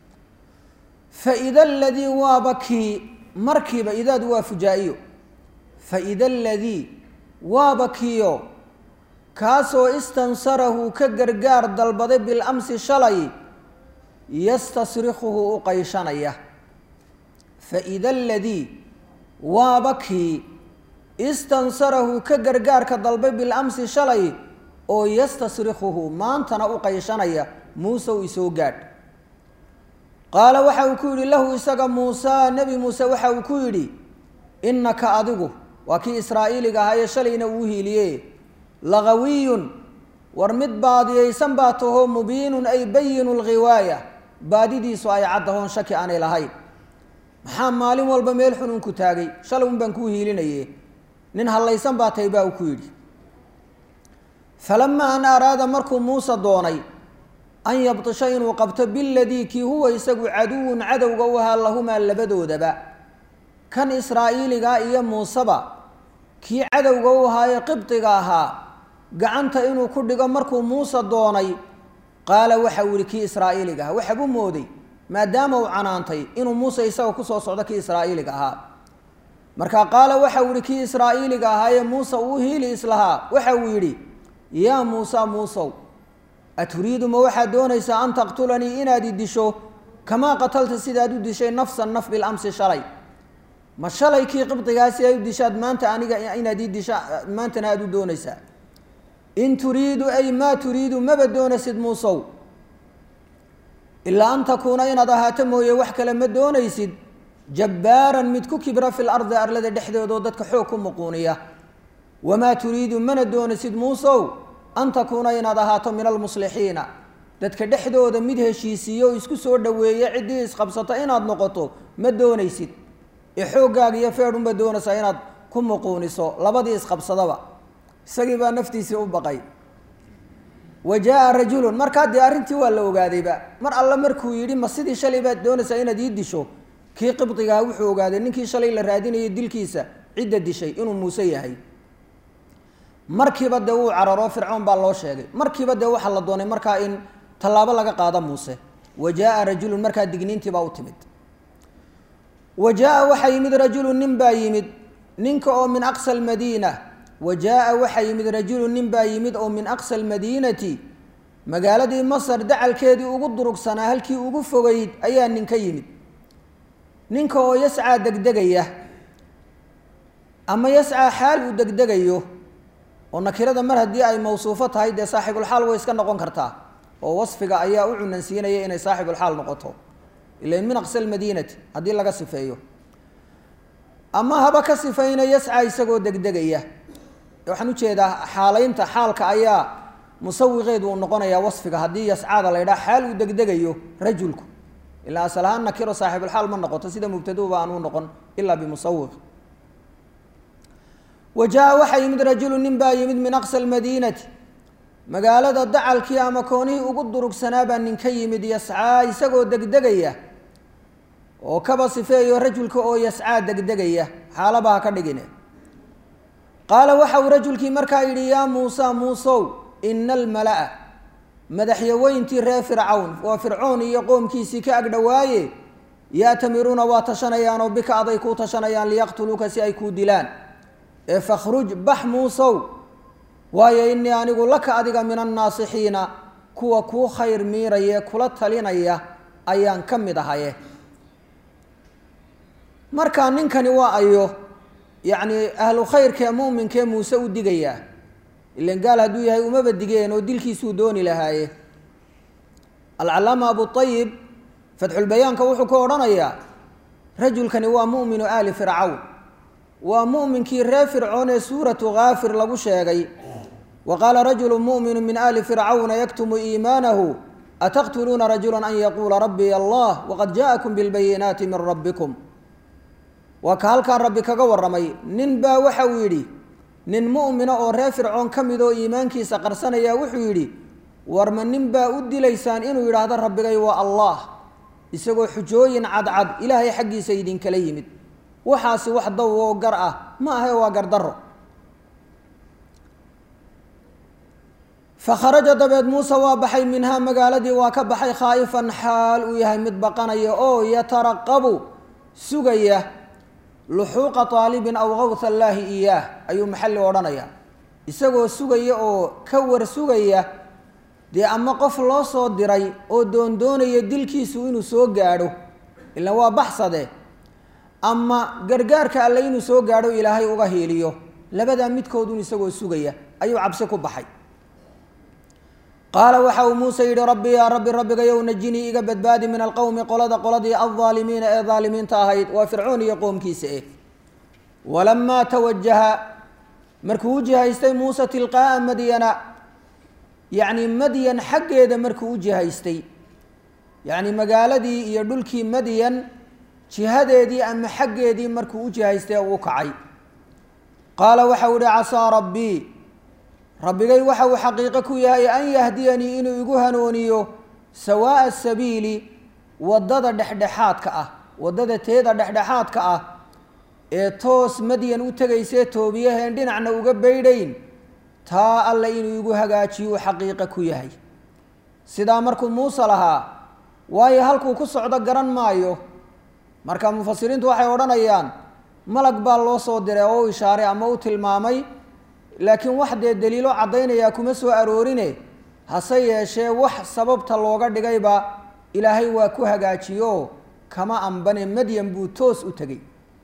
faida aladii waabakii markiiba idaadu waa fujaa'iyo faida aladii waabakiyo kaasoo istansarahu ka gargaar dalbaday bilamsi shalay yastasrikuhu u qayshanaya faida aladii waabakii istansarahu ka gargaarka dalbay bilamsi shalay oo yastasrikuhu maantana u qayshanaya muuse u isoo gaadh qaala waxa uu ku yidhi lahu isaga muuse nebi muuse waxa uu ku yidhi innaka adigu waa kii israa'iiliga ahaayee shalayna uu hiiliye lagawiyun war mid baadiyaysan baa tahoo mubiinun ay bayinu lghiwaaya baadidiisu ay caddahoon shaki aanay lahayn maxaa maalin walba meel xunun ku taagay shalay un baan kuu hiilinaye nin hallaysan baa tahay baa uu ku yidhi فلما أن أراد مركو موسى دوني أن يبطشين وقبت بالذي كي هو يسقو عدو عدو قوها اللهما اللبدو دبا كان إسرائيل قائيا موسى كي عدو قوها يقبط قاها قعنت إنو كردق مركو موسى دوني قال وحول كي إسرائيل قاها وحبو مودي ما داموا عنانتي إنو موسى يسقو كسو صعد كي إسرائيل قاها مركا قال وحول كي إسرائيل قاها موسى وهيلي إسلها وحولي يا موسى موسى أتريد ما واحد دونيس أن تقتلني إن أديشو كما قتلت سيداد دشي نفس النف بالأمس شري ما شلي كي قبط قاسي يدشاد ما أنت أنا إن أديش ما أنت نادو دونيس إن تريد أي ما تريد ما بدون سيد موسى إلا أن تكون أين ضهاتم ويوحك لما دونيس جبارا متكو كبر في الأرض أرلد دحدة ودودتك حكم مقونية وما تريد من الدون سيد موسى أن تكون ينادهات من المصلحين دتك دحدود مده شيسيو اسكو سو دhoweeye cidiis qabsata inaad noqoto ma doonaysid xoogaaga iyo feedun ba doonaysaa inaad ku muquuniso labadii isqabsadaba isagii baa naftiisa u baqay wajaa rajulun markaad arintii waa la ogaadayba mar alla markuu yiri ma sidii shalay baad doonaysaa inaad ii disho kii qibdiga wuxuu ogaaday ninkii shalay la raadinayay dilkiisa cidda dishay inuu Muuse yahay markiiba dee uu cararo fircoon baa loo sheegay markiiba dee waxaa la doonay markaa in tallaabo laga qaado muuse wa jaa rajulun markaa digniintii baa u timid wa jaa waxaa yimid rajulu nin baa yimid ninka oo min aqsa almadiina wa jaa waxaa yimid rajulu nin baa yimid oo min aqsa almadiinati magaaladii masar dacalkeedii ugu durugsanaa halkii ugu fogeyd ayaa nin ka yimid ninka oo yascaa degdegaya ama yascaa xaal uu degdegayo oo nakirada mar haddii ay mawsuufo tahay dee saaxibulxaal way iska noqon kartaa oo wasfiga ayaa u cunansiinaya inay saaxibulxaal noqoto ilan min aqsa almadiinati haddii laga sifeeyo ama haba ka sifayna yascaa isagoo degdegaya waxaan ujeedaa xaalaynta xaalka ayaa musawiqeedu uu noqonayaa wasfiga haddii yascaada la ydhaha xaal uu degdegayo rajulku ilaa asal ahaan nakiro saaxibulxaal ma noqoto sida mubtaduba aan u noqon ilaa bimusawiq wa jaa waxaa yimid rajulu nin baa yimid min aqsa almadiinati magaalada dacalkii ama koonihii ugu durugsanaabaa nin ka yimid yascaa isagoo degdegaya oo kaba sifeeyo rajulka oo yascaa degdegaya xaalaba ha ka dhigine qaala waxa uu rajulkii markaa yidhi yaa muusa muusow ina almala'a madaxyaweyntii reer fircawn waa fircoon iyo qoomkiisii ka agdhowaaye ya'tamiruuna waa tashanayaanoo bika aday kuu tashanayaan liyaqtuluuka si ay kuu dilaan ee fakhruj bax muusow waayo inii anigu laka adiga min annaasixiina kuwa kuu khayr miiraye kula talinaya ayaan ka mid ahaye markaa ninkani waa ayo yacni ahlu khayrkee mu'minkee muuse u digayaa ilan gaal hadduu yahay umaba digeen oo dilkiisuu dooni lahaaye alcalaama abuayib fatxulbayaanka wuxuu ka odhanayaa rajulkani waa mu'minu aali fircawn waa mu'minkii reer fircoon ee suuratu kaafir lagu sheegay wa qaala rajulu mu'minu min aali fircawna yaktumu iimaanahu ataqtuluuna rajula an yaquula rabbiy allah waqad ja'akum bilbayinaati min rabbikum waa ka halkaa rabbi kaga warramay nin baa waxa uu yidhi nin mu'mina oo reer fircoon ka mid oo iimaankiisa qarsanaya wuxuu yidhi warma nin baa u dilaysaan inuu yidhaahdo rabbigay waa allah isagoo xujooyin cadcad ilaahay xaggiisa idinkala yimid waxaasi wax daw oo gar ah ma ahe waa gardarro fakharaja dabeed muuse waa baxay minhaa magaaladii waa ka baxay khaa'ifan xaal uu yahay mid baqanaya oo yataraqabu sugaya luxuuqa aalibin aw kawha allaahi iyaah ayuu maxalli odhanayaa isagoo sugaya oo ka war sugaya dee ama qof loo soo diray oo doondoonaya dilkiisu inuu soo gaadho ilaan waa baxsade ama gargaarka alle inuu soo gaadho ilaahay uga hiiliyo labadaa midkoodun isagoo sugaya ayuu cabsi ku baxay qaala waxa uu muuse yidhi rabbi yaa rabbi rabbigayow najinii iga badbaadi min alqowmi qoladii aldaalimiina ee daalimiinta ahayd waa fircoon iyo qoomkiisa eh walamaa tawajaha markuu u jihaystay muuse tilqaa'a madyana yacni madyan xaggeeda markuu u jihaystay yacni magaaladii iyo dhulkii madyan jihadeedii ama xaggeedii markuu u jihaystay uu kacay qaala waxau ihi casaa rabbii rabbigay waxa uu xaqiiqo ku yahay an yahdiyanii inuu igu hanuuniyo sawaa'a sabiili waddada dhexdhexaadka ah waddada teeda dhexdhexaadka ah ee toos madyan u tegaysee toobiyaheen dhinacna uga baydhayn taa alle inuu igu hagaajiyo xaqiiqo ku yahay sidaa markuu muuse lahaa waayo halkuu ku socdo garan maayo marka mufasiriintu waxay odhanayaan malag baa loo soo diray oo u ishaaray ama u tilmaamay laakiin wax dee daliilo caddaynayaa kuma soo aroorine hase yeeshee wax sababta looga dhigayba ilaahay waa ku hagaajiyo kama ambane madyan buu toos u tegey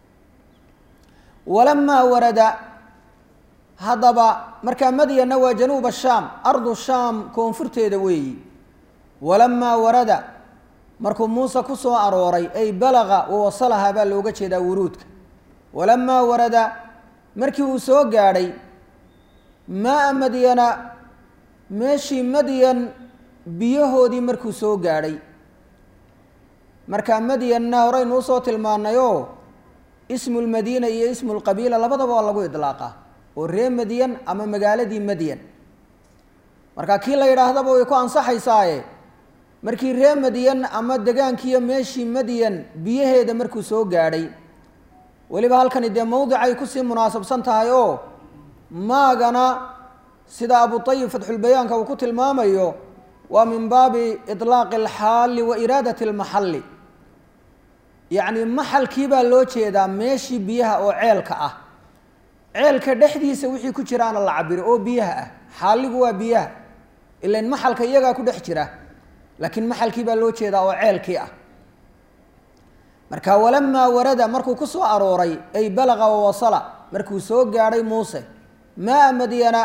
walamaa warada haddaba markaa madyanna waa januuba shaam ardu shaam koonfurteeda weeyi walamaa warada markuu muuse ku soo arooray ay balaqa wawasalahaa baa looga jeedaa wuruudka walamaa warada markii uu soo gaadhay maa madyana meeshii madyan biyahoodii markuu soo gaadhay markaa madyanna horeynu usoo tilmaanayoo ismu lmadiina iyo ismu lqabiila labadaba waa lagu idlaaqaa oo ree madyan ama magaaladii madyan marka kii la yidhaahdaba way ku ansaxaysaaye markii ree madyan ama degaankiiyo meeshii madyan biyaheeda markuu soo gaadhay weliba halkani dee mawdicay kusii munaasabsan tahay oo maagana sida abu طayib fatxulbayaanka uu ku tilmaamayo waa min baabi iطlaaqi اlxaali wa iraadati اlmaxalli yacni maxalkii baa loo jeedaa meeshii biyaha oo ceelka ah ceelka dhexdiisa wixii ku jiraana la cabiro oo biyaha ah xaaligu waa biyaha ilan maxalka iyagaa ku dhex jira laakiin maxalkii baa loo jeedaa oo ceelkii ah marka walamaa warada markuu ku soo arooray ay balaqa wawasala markuu soo gaadhay muuse maa madyana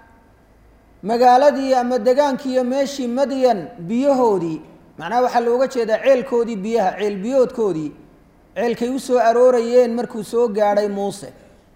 magaaladii ama degaankii iyo meeshii madyan biyahoodii macnaha waxaa looga jeedaa ceelkoodii biyaha ceel biyoodkoodii ceelkay u soo aroorayeen markuu soo gaadhay muuse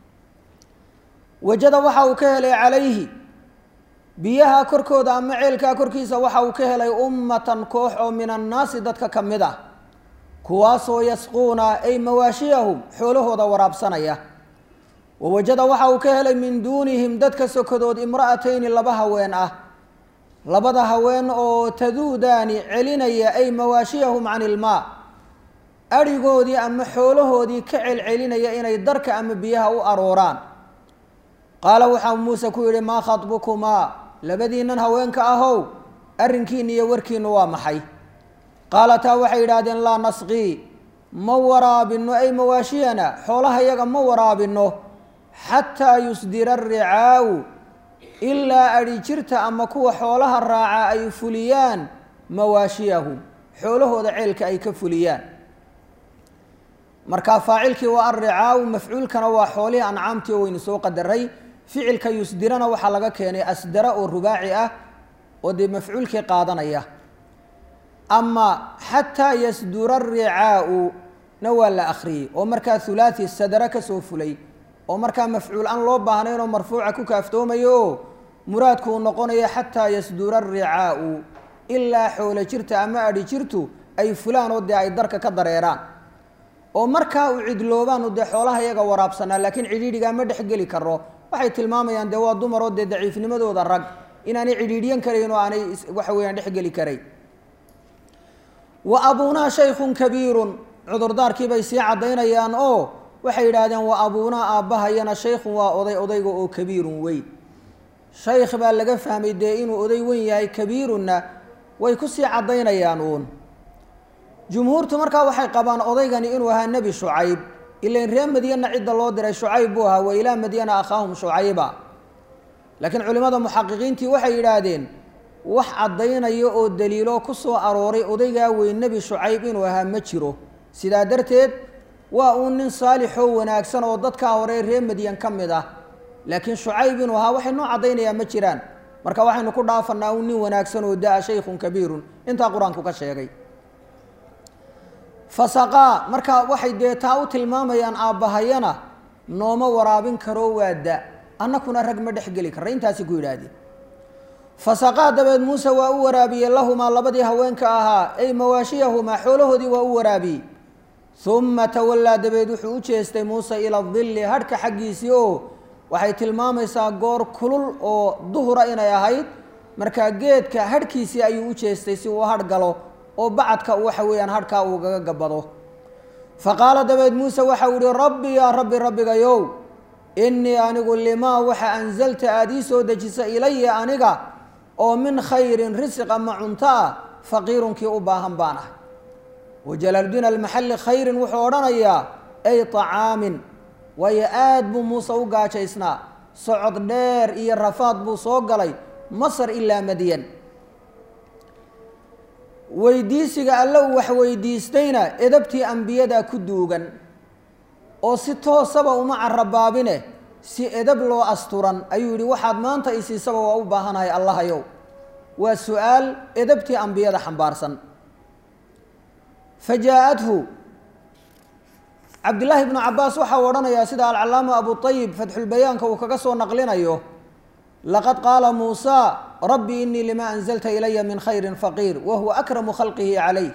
wajada waxa uu ka helay calayhi biyaha korkooda ama ceelkaa korkiisa waxa uu ka helay ummatan koox oo min annaasi dadka ka mid ah kuwaasoo yasquuna ay mawaashiyahum xoolahooda waraabsanaya wawajada waxa uu ka helay min duunihim dadka sokadood imra'atayni laba haween ah labada haween oo taduudaani celinaya ay mawaashiyahum can ilmaa adhigoodii ama xoolahoodii ka celcelinaya inay darka ama biyaha u arooraan qaala waxaa muuse ku yidhi maa khatbukumaa labadiinnan haweenka ahow arrinkiina iyo warkiinu waa maxay qaalataa waxay yidhaahdeen laa nasqii ma waraabinno ay mawaashiyana xoolaha yaga ma waraabinno xataa yusdira arricaawu ilaa adhi jirta ama kuwa xoolaha raaca ay fuliyaan mawaashiyahum xoolahooda ceelka ay ka fuliyaan markaa faacilkii waa arricaawu mafcuulkana waa xoolihii ancaamtii oo waynu soo qadaray ficilka yusdirana waxaa laga keenay asdara oo rubaaci ah oo dee mafcuulkii qaadanaya ama xataa yasdura aricaau na waa la akhriyey oo markaa hulaathi sadara ka soo fulay oo markaa mafcuul aan loo baahnayn oo marfuuca ku kaaftoomayo oo muraadku uu noqonayo xataa yasdura aricaau ilaa xoolo jirta ama adhi jirtu ay fulaan oo dee ay darka ka dareeraan oo markaa u cidloobaan dee xoolaha iyaga waraabsanaa laakiin cidhiidhigaa ma dhexgeli karo waxay tilmaamayaan dee waa dumar oo dee daciifnimadooda rag inaanay cidhiidhiyan karayn oo aanay waxa weeyaan dhexgeli karayn wa abuunaa shaykhun kabiirun cudurdaarkii bay sii caddaynayaan oo waxay yidhaahdeen wa abuunaa aabbahayana shaykhun waa odayga oo kabiirun weyn shaykh baa laga fahmay dee inuu oday weyn yahay kabiirunna way ku sii caddaynayaan uun jumhuurtu markaa waxay qabaan odaygani inuu ahaa nebi shucayb ilain reer madyanna cidda loo diray shucayb buu ahaa wa ilaa madyana akhaahum shucayba laakiin culimmada muxaqiqiintii waxay yidhaahdeen wax caddaynaya oo daliilo ku soo arooray odaygaa weyn nebi shucayb inuu ahaa ma jiro sidaa darteed waa uun nin saalixoo wanaagsan oo dadkaa hore reer madyan ka mid ah laakiin shucayb inuu ahaa waxay noo caddaynayaa ma jiraan marka waxaynu ku dhaafannaa uun nin wanaagsan oo da-a shaykhun kabiirun intaa qur-aanku ka sheegay fasaqaa marka waxay dee taa u tilmaamayaan aabbahayana nooma waraabin karo waa da annakuna rag ma dhexgeli karra intaasi ku yidhaahdeen fasaqaa dabeed muuse waa u waraabiyey lahumaa labadii haweenka ahaa ay mawaashiyahumaa xoolahoodii waa u waraabiyey uma tawallaa dabeed wuxuu u jeestay muuse ila dilli hadhka xaggiisii oo waxay tilmaamaysaa goor kulul oo duhura inay ahayd markaa geedka hadhkiisii ayuu u jeestay si uu hadh galo oo bacadka waxa weeyaan hadhkaa uu gaga gabado faqaala dabeed muuse waxau yihi rabbi yaa rabbi rabbigayow innii anigu limaa waxa anzalta aada ii soo dejisa ilaya aniga oo min khayrin risiq ama cunto ah faqiirunkii u baahan baan ah wajalaaldiin almaxalli khayrin wuxuu odhanayaa ay طacaamin waayo aad buu muuse u gaajaysnaa socod dheer iyo rafaad buu soo galay masar ilaa madyan weydiisiga alle uu wax weydiistayna edabtii ambiyadaa ku duugan oo si toosaba uma carabaabine si edab loo asturan ayuu yidhi waxaad maanta isiisaba waa u baahanahay allahayow waa su-aal edabtii ambiyada xambaarsan fajaa'athu cabdillaahi ibnu cabaas waxau odhanayaa sida alcalaama abu ayib fatxulbayaanka uu kaga soo naqlinayo laqad qaala muusa rabbi inii lima anzalta ilaya min khayrin faqiir wahuwa akramu khalqihi calayh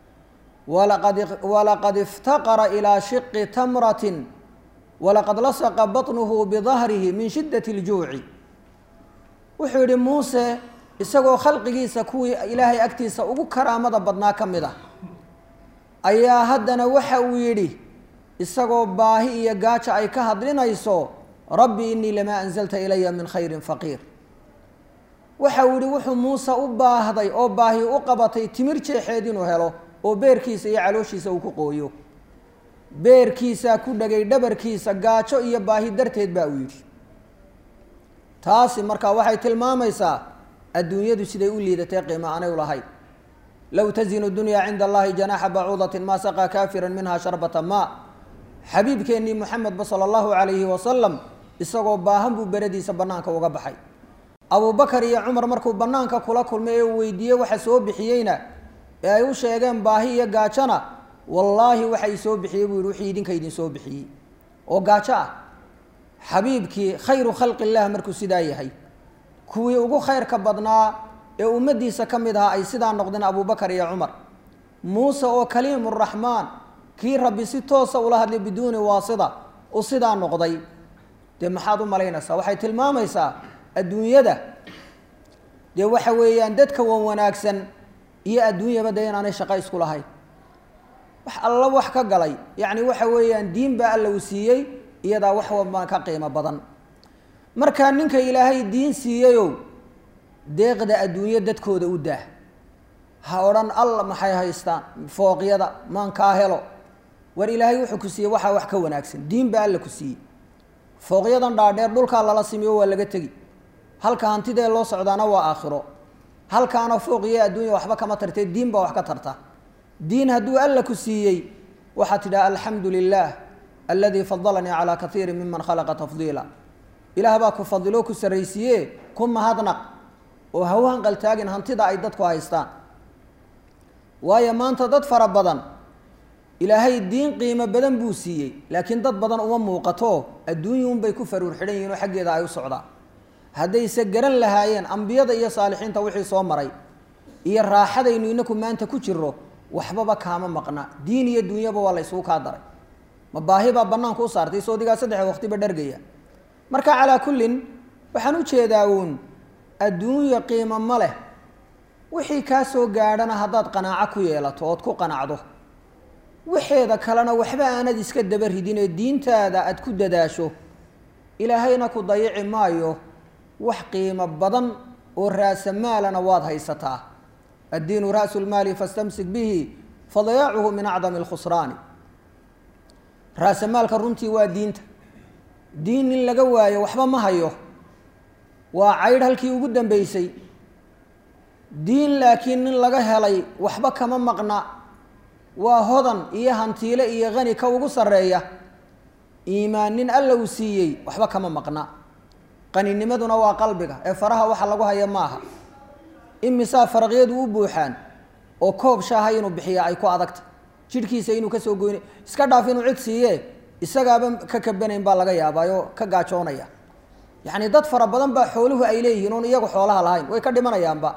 walaqad iftaqara ilaa shiqi tamratin walaqad lasaqa baطnuhu bidahrihi min shiddati اljuuci wuxuu yihi muuse isagoo khalqigiisa kuwii ilaahay agtiisa ugu karaamada badnaa ka mid ah ayaa haddana waxa uu yidhi isagoo baahi iyo gaaja ay ka hadlinayso rabbi inii lamaa anzalta ilaya min khayrin faqiir waxa uu yihi wuxuu muuse u baahday oo baahi u qabatay timir jeexeed inuu helo oo beerkiisa iyo calooshiisa uu ku qooyo beerkiisa ku dhagay dhabarkiisa gaajo iyo baahi darteed baa uu yidhi taasi markaa waxay tilmaamaysaa adduunyadu siday u liidatay qiimo aanay ulahayn low tazinu dunyaa cinda allahi janaaxa bacuudatin maa saqaa kaafiran minha sharbata maa xabiibkeennii moxamedba sala allahu calayhi wasalam isagoo baahan buu beradiisa bannaanka uga baxay abubakar iyo cumar markuu bannaanka kula kulmay ee uu weydiiyey waxa soo bixiyeyna ee ay u sheegeen baahi iyo gaajona wallaahi waxa i soo bixiyey buu yihi wixii idinka idin soo bixiyey oo gaajo ah xabiibkii khayru khalqi illah markuu sidaa yahay kuwii ugu khayrka badnaa ee ummaddiisa ka mid ahaa ay sidaa noqdeen abubakar iyo cumar muuse oo kaliimuraxmaan kii rabbi si toosa ula hadlay biduuni waasida u sidaa noqday dee maxaad u malaynaysaa waxay tilmaamaysaa adduunyada dee waxa weeyaan dadka wan wanaagsan iyo adduunyaba dee inaanay shaqo isku lahayn wax alla wax ka galay yacni waxa weeyaan diin baa alla uu siiyey iyadaa wax walbaan ka qiimo badan markaa ninka ilaahay diin siiyeyow deeqda adduunyo dadkooda u daah ha odhan alla maxay haystaan fooqyada maan kaa helo war ilaahay wuxuu ku siiyey waxaa wax ka wanaagsan diin baa alla ku siiyey fooqyadan dhaadheer dhulkaa lala simiyo waa laga tegi halka hantidee loo socdaana waa aakhiro halkaana fooqiyo adduunya waxba kama tartee diin baa wax ka tarta diin hadduu alla ku siiyey waxaad tidhaha alxamdu lilah aladii fadalanii calaa kaiiri miman khalaqa tafdiila ilaah baa ku fadiloo ku sarraysiiye ku mahadnaq oo hawaan qaltaagin hantida ay dadku haystaan waayo maanta dad fara badan ilaahay diin qiimo badan buu siiyey laakiin dad badan uma muuqato adduunya unbay ku faruur xidhan yihin oo xaggeeda ay u socdaan haddayse garan lahaayeen ambiyada iyo saalixiinta wixii soo maray iyo raaxadaynu inaku maanta ku jiro waxbaba kaama maqna diin iyo dunyaba waa la isugu kaa daray ma baahi baa bannaanka u saartay soodigaa saddex waqtiba dhargaya marka calaa kullin waxaan u jeedaa uun adduunya qiimo ma leh wixii kaa soo gaadhana haddaad qanaaco ku yeelato ood ku qanacdo waxeeda kalena waxba aanad iska daba ridin ee diintaada aad ku dadaasho ilaahayna ku dayici maayo wax qiimo badan oo raasamaalana waad haysataa addiinu ra'su lmaali fastamsik bihi fadayaacuhu min acdami alkhusraani raasamaalka runtii waa diinta diin in laga waayo waxba ma hayo waa caydh halkii ugu dambeysay diin laakiin nin laga helay waxba kama maqna waa hodan iyo hantiile iyo hani ka ugu sarreeya iimaan nin alla uu siiyey waxba kama maqna qaninimaduna waa qalbiga ee faraha waxa lagu haya maaha imisaa faraqyadu u buuxaan oo koob shaaha inuu bixiya ay ku adagta jidhkiisa inuu kasoo goyna iska dhaaf inuu cid siiye isagaaba ka kabanayn baa laga yaabaayo ka gaajoonaya yacni dad fara badan baa xooluhu ay leeyihiin oon iyagu xoolaha lahayn way ka dhimanayaanba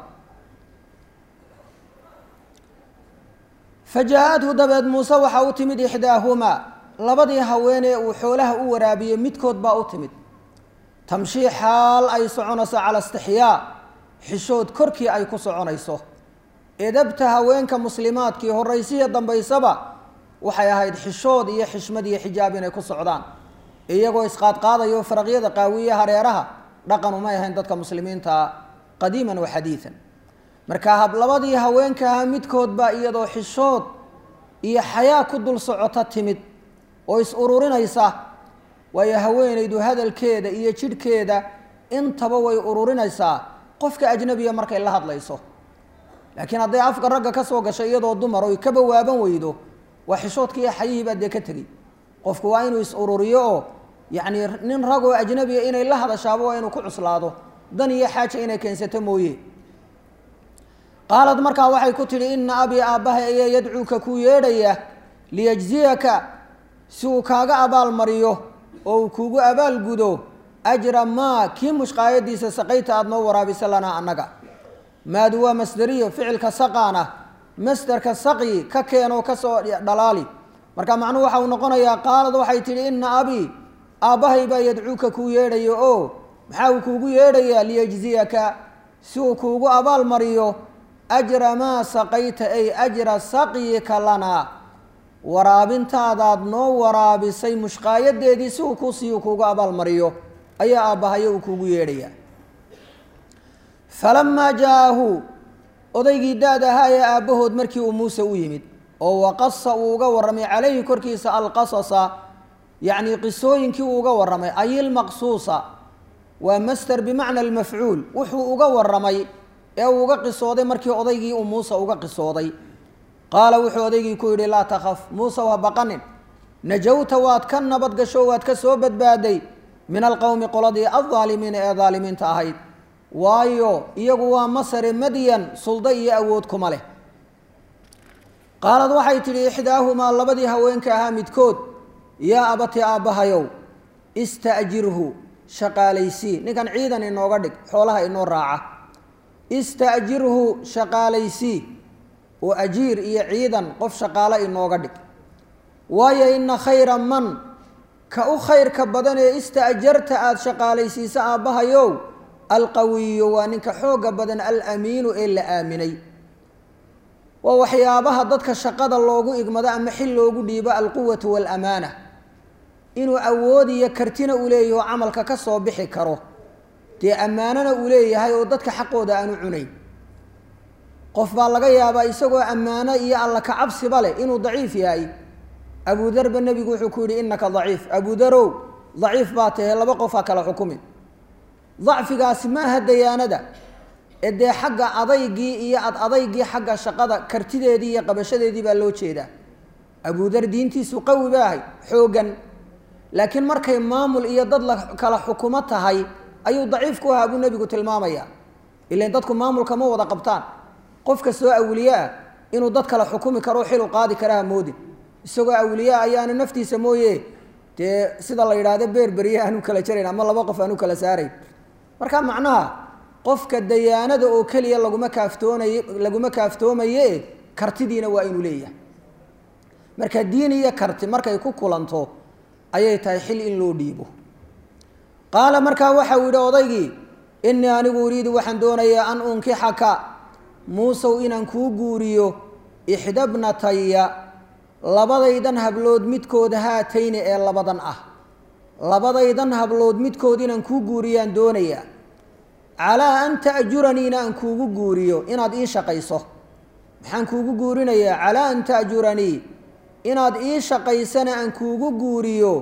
fajaa-adhu dabeed muuse waxaa u timid ixdaahumaa labadii haweenee uu xoolaha u waraabiyey midkood baa u timid tamshii xaal ay soconayso cala istixyaa xishood korkii ay ku soconayso edabta haweenka muslimaadkii horaysiya dambaysaba waxay ahayd xishood iyo xishmad iyo xijaab inay ku socdaan iyagoo isqaadqaadayo faraqyada qaawiye hareeraha dhaqan umay ahayn dadka muslimiinta qadiiman wa xadiidan marka labadii haweenkaha midkood baa iyadoo xishood iyo xayaa ku dul socota timid oo is ururinaysa waayo haweenaydu hadalkeeda iyo jidhkeeda intaba way ururinaysaa qofka ajnabiga markay la hadlayso laakiin hadday afka ragga ka soo gashay iyadoo dumar oy kaba waaban weydo waa xishoodkii iyo xayihii baa dee ka tegey qofku waa inuu is ururiyo oo yacni nin ragoo ajnabiga inay la hadashaaba waa inuu ku cuslaado dan iyo xaaja inay keensato mooye qaalad markaa waxay ku tidhi ina abii aabbahay ayaa yadcuuka kuu yeedhaya liyajziyaka si uu kaaga abaalmariyo oo uu kuugu abaalgudo ajra maa kii mushqaayadiisa saqayta aada noo waraabisa lanaa annaga maadu waa masderiyo ficilka saqaana masderka saqyi ka keenoo kasoo dhalaali marka macnuhu waxa uu noqonayaa qaalad waxay tidhi ina abii aabbahay baa yadcuuka kuu yeedhaya oo maxaa uu kuugu yeedhayaa liyajziyaka si uu kuugu abaalmariyo ajra maa saqayta ay ajra saqyika lanaa waraabintaadaad noo waraabisay mushqaayadeedii si uu ku siiyo kuugu abaalmariyo ayaa aabbahayo uu kuugu yeedhayaa falamaa jaa-ahu odaygii da-da ahaa ee aabbahood markii uu muuse u yimid oo waqasa uu uga warramay calayhi korkiisa alqasasa yacni qisooyinkii uu uga warramay ay ilmaqsuusa waa master bimacna almafcuul wuxuu uga warramay ee uu uga qisooday markii odaygii uu muuse uga qisooday qaala wuxuu odaygii ku yidhi laa takhaf muuse waa baqanin najawta waad ka nabad gasho waad ka soo badbaaday min alqowmi qoladii aldaalimiina ee daalimiinta ahayd waayo iyagu waa masare madyan suldo iyo awood kuma leh qaalad waxay tidhi ixdaahumaa labadii haweenka ahaa midkood yaa abati aabbahayow ista'jirhu shaqaalaysii ninkan ciidan inooga dhig xoolaha inoo raaca ista'jirhu shaqaalaysii oo ajiir iyo ciidan qof shaqaalo inooga dhig waayo ina khayra man ka u khayrka badan ee ista'jarta aada shaqaalaysiisa aabbahayow alqawiyu waa ninka xoogga badan alamiinu ee la aaminay waa waxyaabaha dadka shaqada loogu igmado ama xil loogu dhiibo alquwatu waalamaana inuu awood iyo kartina u leeyaho camalka ka soo bixi karo dee ammaanana uu leeyahay oo dadka xaqooda aanu cunayn qof baa laga yaabaa isagoo ammaano iyo alla ka cabsiba leh inuu daciif yahay abudarba nebigu wuxuu ku yidhi innaka daciif abudarow daciif baa tahe laba qofaa kala xukumin dacfigaasi ma aha dayaanada ee dee xagga adaygii iyo adaygii xagga shaqada kartideedii iyo qabashadeedii baa loo jeedaa abudar diintiisu qawi baahay xooggan laakiin markay maamul iyo dad la kala xukumo tahay ayuu daciif ku ahaa buu nebigu tilmaamaya ilaan dadku maamulka ma wada qabtaan qofka soo awliye ah inuu dad kala xukumi karo xil u qaadi karaha moodin isagoo awliye ayaanu naftiisa mooye dee sida la yidhaahdo beerberiye aanu kala jarayn ama laba qof aanu kala saarayn marka macnaha qofka dayaanada oo keliya laguma kaaftoomaye kartidiina waa inuu leeyahay marka diin iyo karti markay ku kulanto ayay tahay xil in loo dhiibo qaala markaa waxa uu yidhi odaygii innii anigu uriidu waxaan doonayaa an unkixaka muusow inaan kuu guuriyo ixdabnataya labadaydan hablood midkood haatayni ee labadan ah labadaydan hablood midkood inaan kuu guuriyaan doonayaa calaa an ta'juraniina aan kuugu guuriyo inaad ii shaqayso maxaan kuugu guurinayaa calaa an ta'juranii inaad ii shaqaysana aan kuugu guuriyo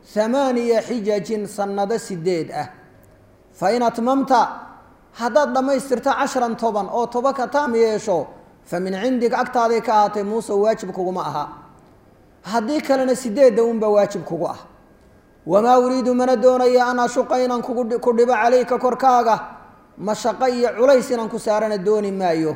8 xijajin sannado 8 ah fa in atmamta haddaad dhammaystirta 10 toban oo tobanka taam yeesho fa min cindig agtaaday ka ahaatay muuse waajib kuguma aha haddii kalena 8 unba waajib kugu ah wamaa uriidu mana doonaya an ashuqa inaan ku dhibo calayka korkaaga mashaqo iyo culays inaan ku saarana dooni maayo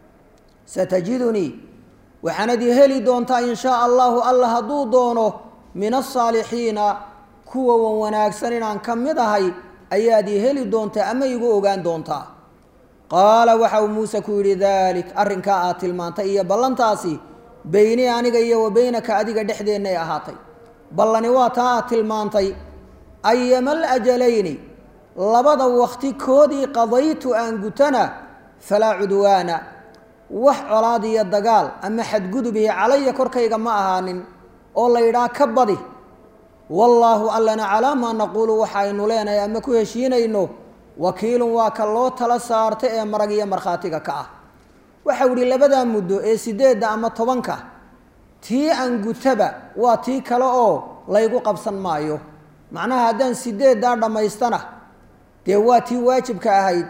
satajidunii waxaanad i heli doontaa in shaa allahu alla hadduu doono min asaalixiina kuwa wanaagsan inaan ka mid ahay ayaad i heli doontaa ama igu ogaan doontaa qaala waxa uu muuse ku yidhi daalik arrinkaa aad tilmaantay iyo ballantaasi beynii aniga iyo wa beynaka adiga dhexdeennay ahaatay ballani waa taa aad tilmaantay ayamal ajalayni labada waqti koodii qadaytu aan gutana falaa cudwaana wax colaad iyo dagaal ama xadgudubihi calaya korkayga ma ahaanin oo la yidhaah ka badi wallaahu allana calaa maa naquulu waxaynu leenahay ama ku heshiinayno wakiilun waa ka loo tala saarta ee marag iyo markhaatiga ka ah waxau idhi labadaa muddo ee 8 ama 10 tii aan gutaba waa tii kale oo laygu qabsan maayo macnaha haddaan 8 dhammaystana dee waa tii waajibka ahayd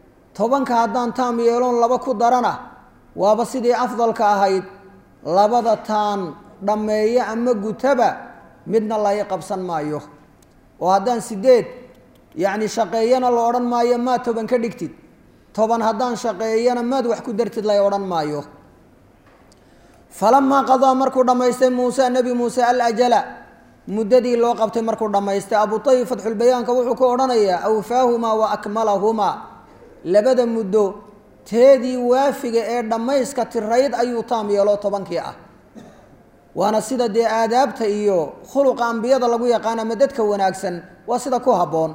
10 haddaan taam yeeloon 2 ku darana waaba sidii afdalka ahayd labada taan dhammeeyo ama gutaba midna lay qabsan maayo oo haddaan 8 yacni shaqeeyana la odhan maayo maa 10 ka dhigtid 10 haddaan shaqeeyana maad wax ku dartid lay odhan maayo falamaa qadaa markuu dhammaystay muuse nebi muuse alajala muddadii loo qabtay markuu dhammaystay abu tayib fatxulbayaanka wuxuu ku odhanayaa awfaahumaa wa akmalahumaa labada muddo teedii waafiga ee dhammayska tirayd ayuu taam yeelo 10kii ah waana sida dee aadaabta iyo khuluqa ambiyada lagu yaqaan ama dadka wanaagsan waa sida ku habboon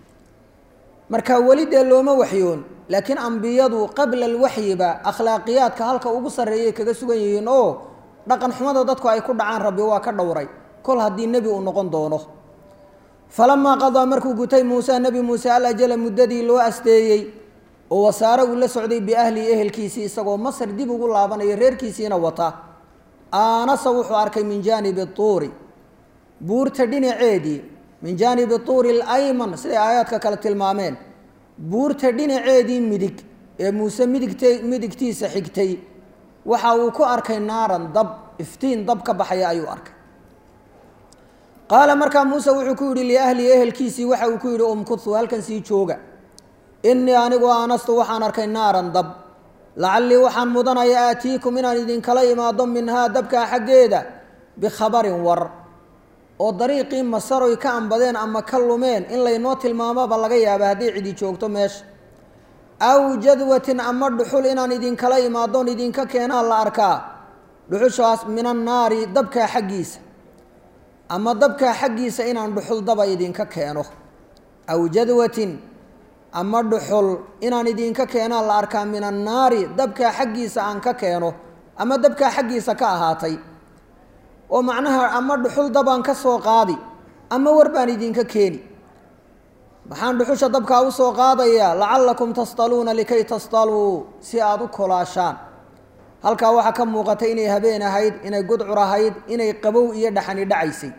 marka weli dee looma waxyoon laakiin ambiyadu qabla alwaxyiba akhlaaqiyaadka halka ugu sarreeyay kaga sugan yihiin oo dhaqan xumada dadku ay ku dhacaan rabbi waa ka dhowray kol haddii nebi uu noqon doono falamaa qadaa markuu gutay muuse nebi muuse alajala muddadii loo asteeyey oo wasaare uu la socday biahlihi ehelkiisii isagoo masar dib ugu laabanaya reerkiisiina wata aanasa wuxuu arkay min jaanibi tuuri buurta dhinaceedii min jaanibi tuuri alayman siday aayaadka kale tilmaameen buurta dhinaceedii midig ee muuse midigtiisa xigtay waxa uu ku arkay naaran dab iftiin dab ka baxaya ayuu arkay qaala markaa muuse wuxuu ku yidhi liahlihi ehelkiisii waxa uu ku yidhi umkuthu halkan sii jooga innii anigu aanastu waxaan arkay naaran dab lacallii waxaan mudanaya aatiikum inaan idinkala imaado minhaa dabkaa xaggeeda bikhabarin war oo dariiqii masaroy ka ambadeen ama ka lumeen in laynoo tilmaamaba laga yaaba hadday cidi joogto meesha aw jadwatin ama dhuxul inaan idinkala imaadoon idinka keenaa la arkaa dhuxushaas min annaari dabkaa xaggiisa ama dabkaa xaggiisa inaan dhuxul daba idinka keeno aw jadwatin ama dhuxul inaan idinka keenaa la arkaa min annaari dabkaa xaggiisa aan ka keeno ama dabkaa xaggiisa ka ahaatay oo macnaha ama dhuxul dabaan ka soo qaadi ama war baan idinka keeni maxaan dhuxusha dabkaa u soo qaadayaa lacallakum tasdaluuna likay tasdaluu si aada u kolaashaan halkaa waxaa ka muuqatay inay habeen ahayd inay gudcur ahayd inay qabow iyo dhaxani dhacaysay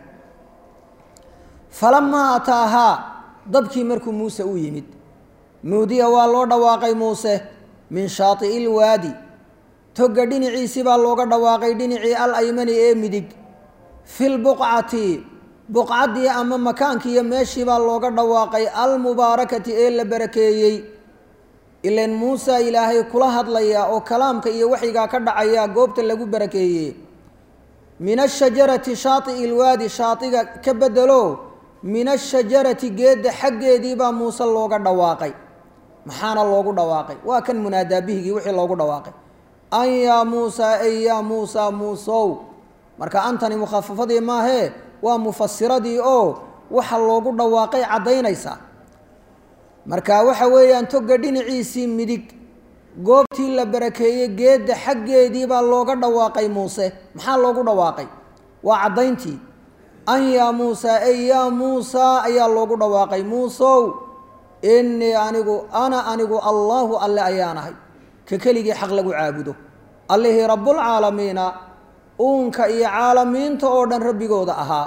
falamaa ataahaa dabkii markuu muuse u yimid nuudiya waa loo dhawaaqay muuse min shaati'i ilwaadi togga dhinaciisii baa looga dhawaaqay dhinacii al aymani ee midig filbuqcati buqcaddii ama makaankii iyo meeshii baa looga dhawaaqay almubaarakati ee la barakeeyey ilan muuse ilaahay kula hadlayaa oo kalaamka iyo waxyigaa ka dhacayaa goobta lagu barakeeyey min ashajarati shaati'i ilwaadi shaatiga ka bedelo min ashajarati geedda xaggeedii baa muuse looga dhawaaqay maxaana loogu dhawaaqay waa kan munaadaa bihigii wixii loogu dhawaaqay an yaa muusa ay yaa muusa muusow marka antani mukhafafadii maahee waa mufasiradii oo waxa loogu dhawaaqay caddaynaysaa marka waxa weeyaan togga dhinaciisii midig goobtii la barakeeyey geedda xaggeedii baa looga dhawaaqay muuse maxaa loogu dhawaaqay waa caddayntii an yaa muusa ay yaa muusa ayaa loogu dhawaaqay muusow innii anigu allaahu alle ayaanahay ka keligii xaq lagu caabudo allihii rabbulcaalamiina uunka iyo caalamiinta oo dhan rabbigooda ahaa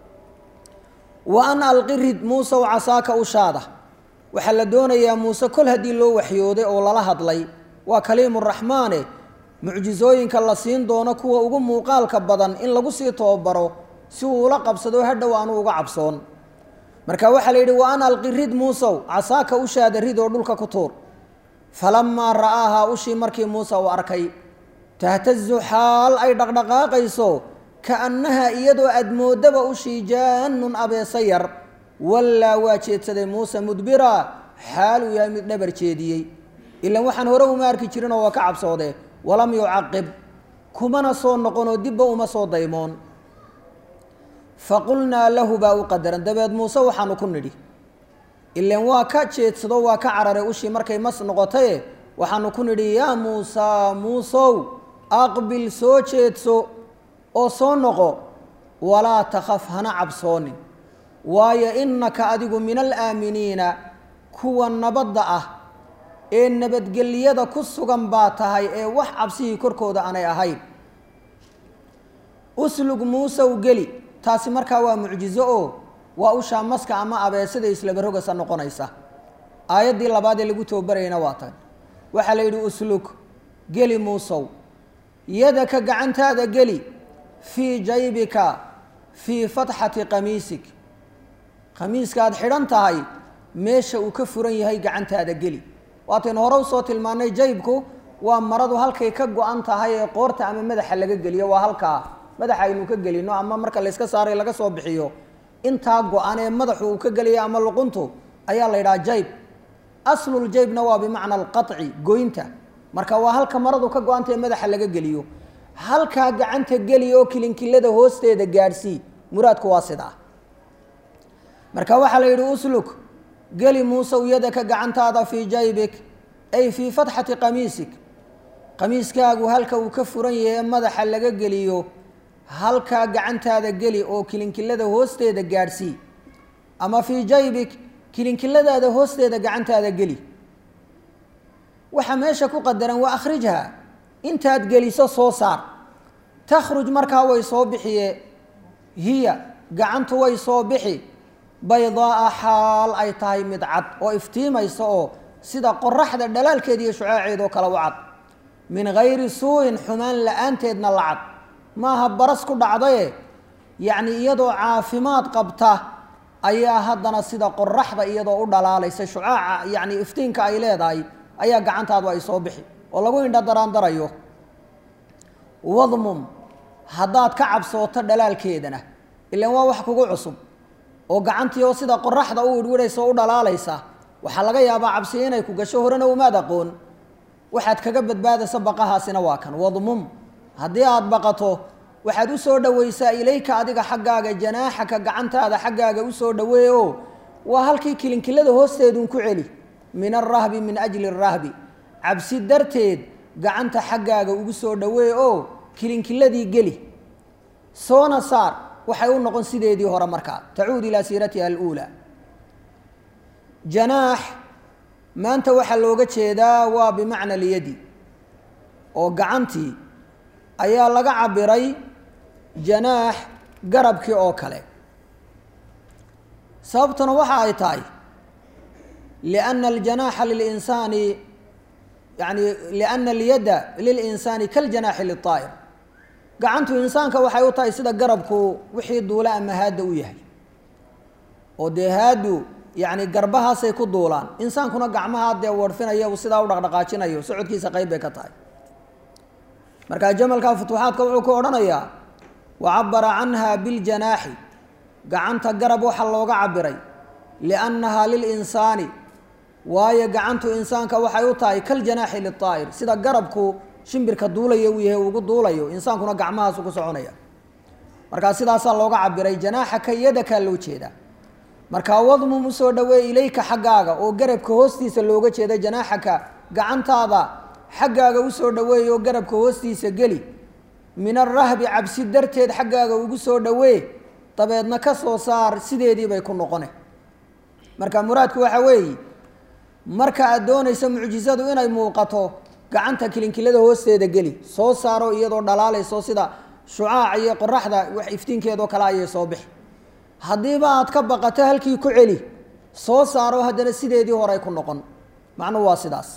wa an alqi rid muusew casaaka ushaada waxaa la doonayaa muuse kol haddii loo waxyooday oo lala hadlay waa kaliimuraxmaane mucjisooyinka la siin doono kuwa ugu muuqaalka badan in lagu sii tababaro si uu ula qabsado hadhow aanu uga cabsoon marka waxaa la yidhi wa an alqi rid muusow casaaka ushaada rid oo dhulka ku tuur falamaa ra'aahaa ushii markii muuse uu arkay tahtazu xaal ay dhaqdhaqaaqayso kaannahaa iyadoo aad moodaba ushii jaannun abeesa yar wallaa waa jeedsaday muuse mudbira xaal uu yahay mid dhabar jeediyey ilan waxaan hore uma arki jirinoo waa ka cabsoodee walam yucaqib kumana soo noqonoo dibba uma soo daymoon faqulnaa lahu baa u qadaran dabeed muuse waxaanu ku nidhi ilan waa ka jeedsado waa ka cararay ushii markay mas noqotaye waxaanu ku nidhi yaa muusaa muusow aqbil soo jeedso oo soo noqo walaa takhaf hana cabsoonin waayo innaka adigu min alaaminiina kuwa nabadda ah ee nabadgelyada ku sugan baa tahay ee wax cabsihii korkooda aanay ahayn uslug muusow geli taasi markaa waa mucjizo oo waa ushaa maska ama abeesada islaba rogasa noqonaysa aayaddii labaad ee lagu tababarayna waa tan waxaa la yidhi uslug geli muusow yadaka gacantaada geli fii jaybika fii fatxati qamiisik khamiiskaad xidhan tahay meesha uu ka furan yahay gacantaada geli waataynu hore usoo tilmaanay jaybku waa maradu halkay ka go-an tahay ee qoorta ama madaxa laga geliyo waa halkaa madaxa aynu ka gelino ama marka layska saaray laga soo bixiyo intaa go-an ee madaxu uu ka geliya ama luquntu ayaa la yidhaha jayb asluljaybna waa bimacna alqaطci goynta marka waa halka maradu ka go-anta ee madaxa laga geliyo halkaa gacanta geli oo kilinkilada hoosteeda gaadhsii muraadku waa sidaa marka waxaa la yidhi usluk geli muusow yadaka gacantaada fii jaybik ay fii fatxati qamiisik qamiiskaagu halka uu ka furan yahay madaxa laga geliyo halka gacantaada geli oo kilinkilada hoosteeda gaadhsii ama fii jaybik kilinkiladaada hoosteeda gacantaada geli waxa meesha ku qadaran waa akhrijha intaad geliso soo saar takhruj markaa way soo bixiye hiya gacantu way soo bixi baydaa xaal ay tahay mid cad oo iftiimaysa oo sida qoraxda dhalaalkeeda iyo shucaaceeda oo kala u cad min gayri suu'in xumaan la-aanteedna la cad maaha baras ku dhacdaye yacni iyadoo caafimaad qabta ayaa haddana sida qoraxda iyadoo u dhalaalaysa shucaaca yacni iftiinka ay leedahay ayaa gacantaadu ay soo bixi oo lagu indha daraandarayo wadmum haddaad ka cabsooto dhalaalkeedana ilaan waa wax kugu cusub oo gacantii oo sida qoraxda u wirwiraysa oo u dhalaalaysa waxaa laga yaabaa cabsi inay ku gasho horena umaad aqoon waxaad kaga badbaadaysa baqahaasina waa kan wadmum haddii aad baqato waxaad u soo dhowaysaa ilayka adiga xaggaaga janaaxaka gacantaada xaggaaga u soo dhaweey oo waa halkii kilinkilada hoosteedun ku celi min arahbi min ajli arahbi cabsi darteed gacanta xaggaaga ugu soo dhaweey oo kilinkiladii geli soona saar waxay u noqon sideedii hore markaa tacuud ilaa siiratiha aluulaa janaax maanta waxaa looga jeedaa waa bimacna lyadi oo gacantii ayaa laga cabiray janaax garabkii oo kale sababtuna waxa ay tahay liأna aljanaaxa lilinsaani yani liأna alyada lilinsaani kaljanaaxi liلطaa'ir gacantu insaanka waxay u tahay sida garabku wixii duula ama haadda u yahay oo dee haaddu yani garbahaasay ku duulaan insaankuna gacmaha dee warfinaya uu sidaa u dhaqdhaqaajinayo socodkiisa qayb bay ka tahay markaa jamalka futuuxaadka wuxuu ku odhanayaa wacabara canha biljanaaxi gacanta garab waxaa looga cabiray liannahaa lilinsaani waayo gacantu insaanka waxay u tahay kaljanaaxi liلطaa'ir sida garabku shimbirka duulaya uu yahay ugu duulayo insaankuna gacmahaasu ku soconaya markaa sidaasaa looga cabiray janaaxaka yadakaa loo jeedaa markaa wadmum usoo dhaweey ilayka xaggaaga oo garabka hoostiisa looga jeeda janaaxaka gacantaada xaggaaga usoo dhaweey oo garabka hoostiisa geli min arahbi cabsi darteed xaggaaga ugu soo dhawee dabeedna ka soo saar sideedii bay ku noqone marka muraadku waxa weeye marka aad doonaysa mucjizadu inay muuqato gacanta kilinkilada hoosteeda geli soo saaro iyadoo dhalaalayso sida shucaac iyo qoraxda wax iftiinkeedoo kale ayay soo bixi haddiiba aad ka baqato halkii ku celi soo saaro haddana sideedii horey ku noqon macnuhu waa sidaas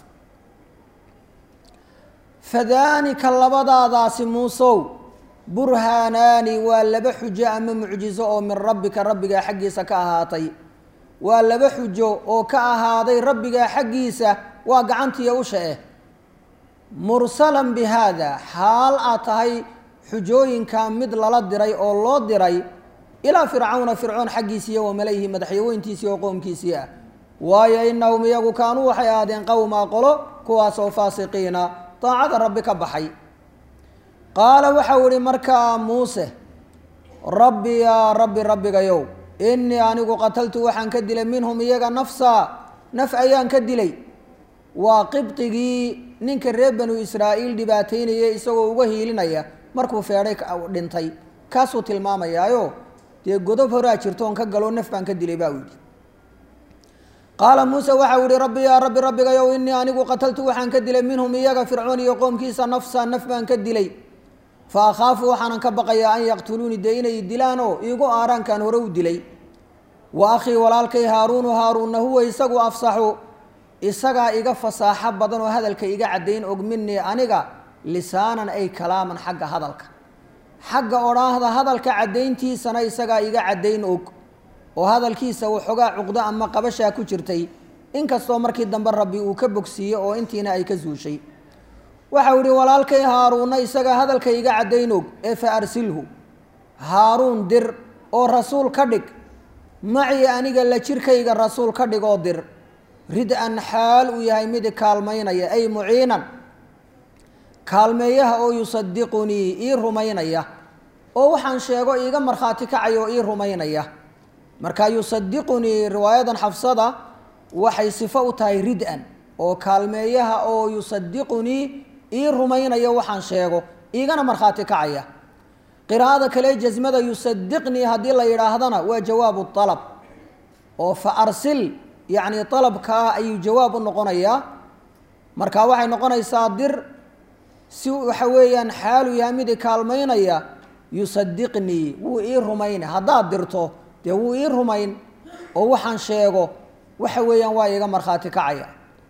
fadaanika labadaadaasi muusow burhaanaani waa laba xujo ama mucjizo oo min rabbika rabbigaa xaggiisa ka ahaatay waa laba xujo oo ka ahaaday rabbigaa xaggiisa waa gacantiiyo usha eh mursalan bi haada xaal aad tahay xujooyinka mid lala diray oo loo diray ilaa fircawna fircoon xaggiisiiyo wa malayhi madaxyaweyntiisii oo qoomkiisii ah waayo inahum iyagu kaanuu waxay ahaadeen qowmaa qolo kuwaasoo faasiqiina daacada rabbi ka baxay qaala waxau ihi markaa muuse rabbi yaa rabbi rabbigayow innii anigu qataltu waxaan ka dilay minhum iyaga nafsaa naf ayaan ka dilay waa qibdigii ninka reer banu israa'iil dhibaataynaya isagoo uga hiilinaya markuu feedhay dhintay kaasuu tilmaamayaayo dee godob horaa jirto oon ka galoo naf baan ka dilay baa u yidhi qaala muuse waxau ihi rabbi yaa rabbi rabbigayow innii anigu qataltu waxaan ka dilay minhum iyaga fircoon iyo qoomkiisa nafsaa naf baan ka dilay fa akhaafu waxaanan ka baqayaa an yaqtuluuni dee inay dilaanoo iigu aaraankaan hore u dilay wa akhii walaalkay haaruunu haaruunna huwa isagu afsaxu isagaa iga fasaaxo badan oo hadalka iga caddayn og minii aniga lisaanan ay kalaaman xagga hadalka xagga odhaahda hadalka caddayntiisana isagaa iga caddayn og oo hadalkiisa waxoogaa cuqdo ama qabashaa ku jirtay inkastoo markii dambe rabbi uu ka bogsiiyey oo intiina ay ka suushay waxau ihi walaalkay haaruunna isagaa hadalka iga caddayn og ee fa arsilhu haaruun dir oo rasuul ka dhig macii aniga la jirkayga rasuul ka dhig oo dir rid-an xaal uu yahay mid kaalmaynaya ay muciinan kaalmeeyaha oo yusadiqunii ii rumaynaya oo waxaan sheego iiga markhaati kacaya oo ii rumaynaya marka yusadiqunii riwaayadan xafsada waxay sifo u tahay rid-an oo kaalmeeyaha oo yusadiqunii ii rumaynaya waxaan sheego igana markhaati kacaya qiraa'ada kale jazmada yusaddiqnii haddii la yidhaahdana waa jawaabu alab oo fa arsil yacni dalabkaa ayuu jawaab u noqonayaa marka waxay noqonaysaa dir si waxa weeyaan xaalu yahay mid kaalmaynaya yusaddiqnii wuu ii rumayn haddaad dirto dee wuu ii rumayn oo waxaan sheego waxa weeyaan waa iga markhaati kacaya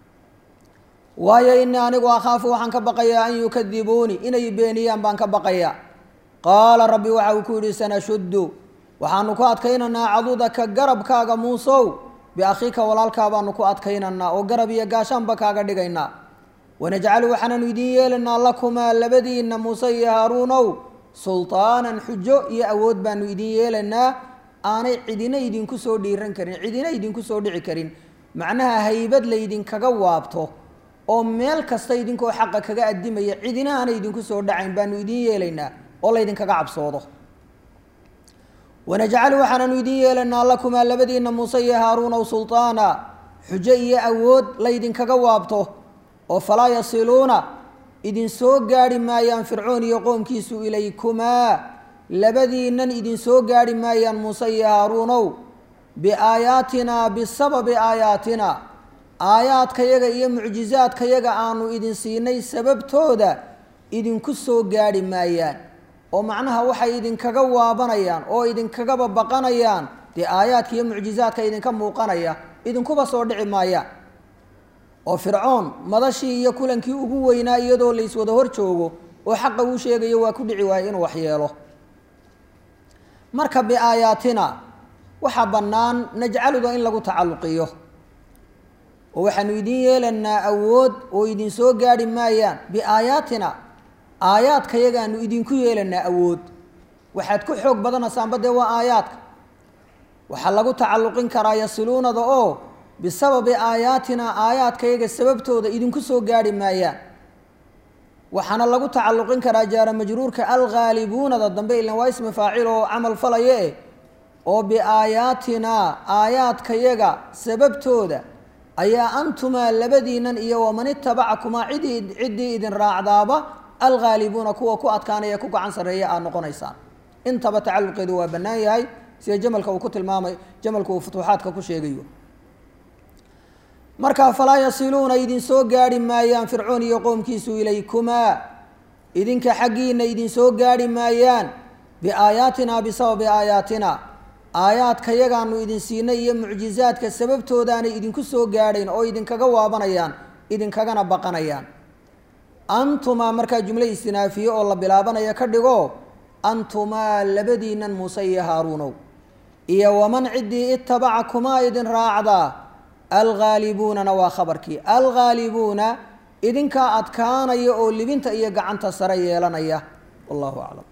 waayo inii anigu akhaafu waxaan ka baqayaa an yukadibuuni inay beeniyaan baan ka baqayaa qaala rabbi waxa uu ku yidhi sanashuddu waxaanu ku adkaynaynaa cadudaka garabkaaga muusow biakhiika walaalkaa baanu ku adkaynaynaa oo garab iyo gaashaanba kaaga dhigaynaa wanajcalu waxaananu idiin yeelaynaa lakumaa labadiinna muuse iyo haaruunow sultaanan xujo iyo awood baanu idiin yeelaynaa aanay cidina idinku soo dhiiran karin cidina idinku soo dhici karin macnaha haybad laydinkaga waabto oo meel kasta idinkoo xaqa kaga addimaya cidina aanay idinku soo dhacayn baanu idiin yeelaynaa oo laydinkaga cabsoodo wanajcalu waxaananu idiin yeelaynaa lakumaa labadiinna muuse iyo haaruunow sultaana xujo iyo awood laydinkaga waabto oo falaa yasiluuna idin soo gaadhi maayaan fircoon iyo qoomkiisu ilaykumaa labadiinnan idin soo gaadhi maayaan muuse iyo haaruunow biaayaatinaa bisababi aayaatina aayaadkayaga iyo mucjizaadkayaga aanu idin siinay sababtooda idinku soo gaadhi maayaan oo macnaha waxay idinkaga waabanayaan oo idinkagaba baqanayaan dee aayaadka iyo mucjizaadka idinka muuqanaya idinkuba soo dhici maayaan oo fircoon madashii iyo kulankii ugu weynaa iyadoo la iswada hor joogo oo xaqa uu sheegayo waa ku dhici waaya inuu waxyeelo marka biaayaatina waxaa bannaan najcaluda in lagu tacalluqiyo oo waxaanu idiin yeelaynaa awood oo idin soo gaadhi maayaan biaayaatina aayaadkayagaanu idinku yeelaynaa awood waxaad ku xoog badanaysaanba dee waa aayaadka waxaa lagu tacalluqin karaa yasiluunada oo bisababi aayaatina aayaadkayaga sababtooda idinku soo gaadhi maayaan waxaana lagu tacalluqin karaa jaara majruurka alghaalibuunada dambe ilan waa ismi faacil oo camal falaya oo biaayaatina aayaadkayaga sababtooda ayaa antumaa labadiinan iyo waman itabacakumaa ciddii idin raacdaaba alghaalibuuna kuwa ku adkaanaya ku gacan sarreeya aad noqonaysaan intaba tacalluqeedu waa bannaan yahay sida jamalka uu ku tilmaamay jamalka uu futuuxaadka ku sheegayo markaa falaa yasiluuna idin soo gaadhi maayaan fircoon iyo qoomkiisu ilaykumaa idinka xaggiina idin soo gaadhi maayaan biaayaatina bisababi aayaatina aayaadkayagaanu idin siinay iyo mucjizaadka sababtoodaanay idinku soo gaadhayn oo idinkaga waabanayaan idinkagana baqanayaan antumaa markaa jumlo istinaafiye oo la bilaabanaya ka dhigo antumaa labadiinnan muuse iyo haaruunow iyo waman ciddii itabacakumaa idin raacdaa alghaalibuunana waa khabarkii alghaalibuuna idinkaa adkaanaya oo libinta iyo gacanta sare yeelanaya wallahu aclam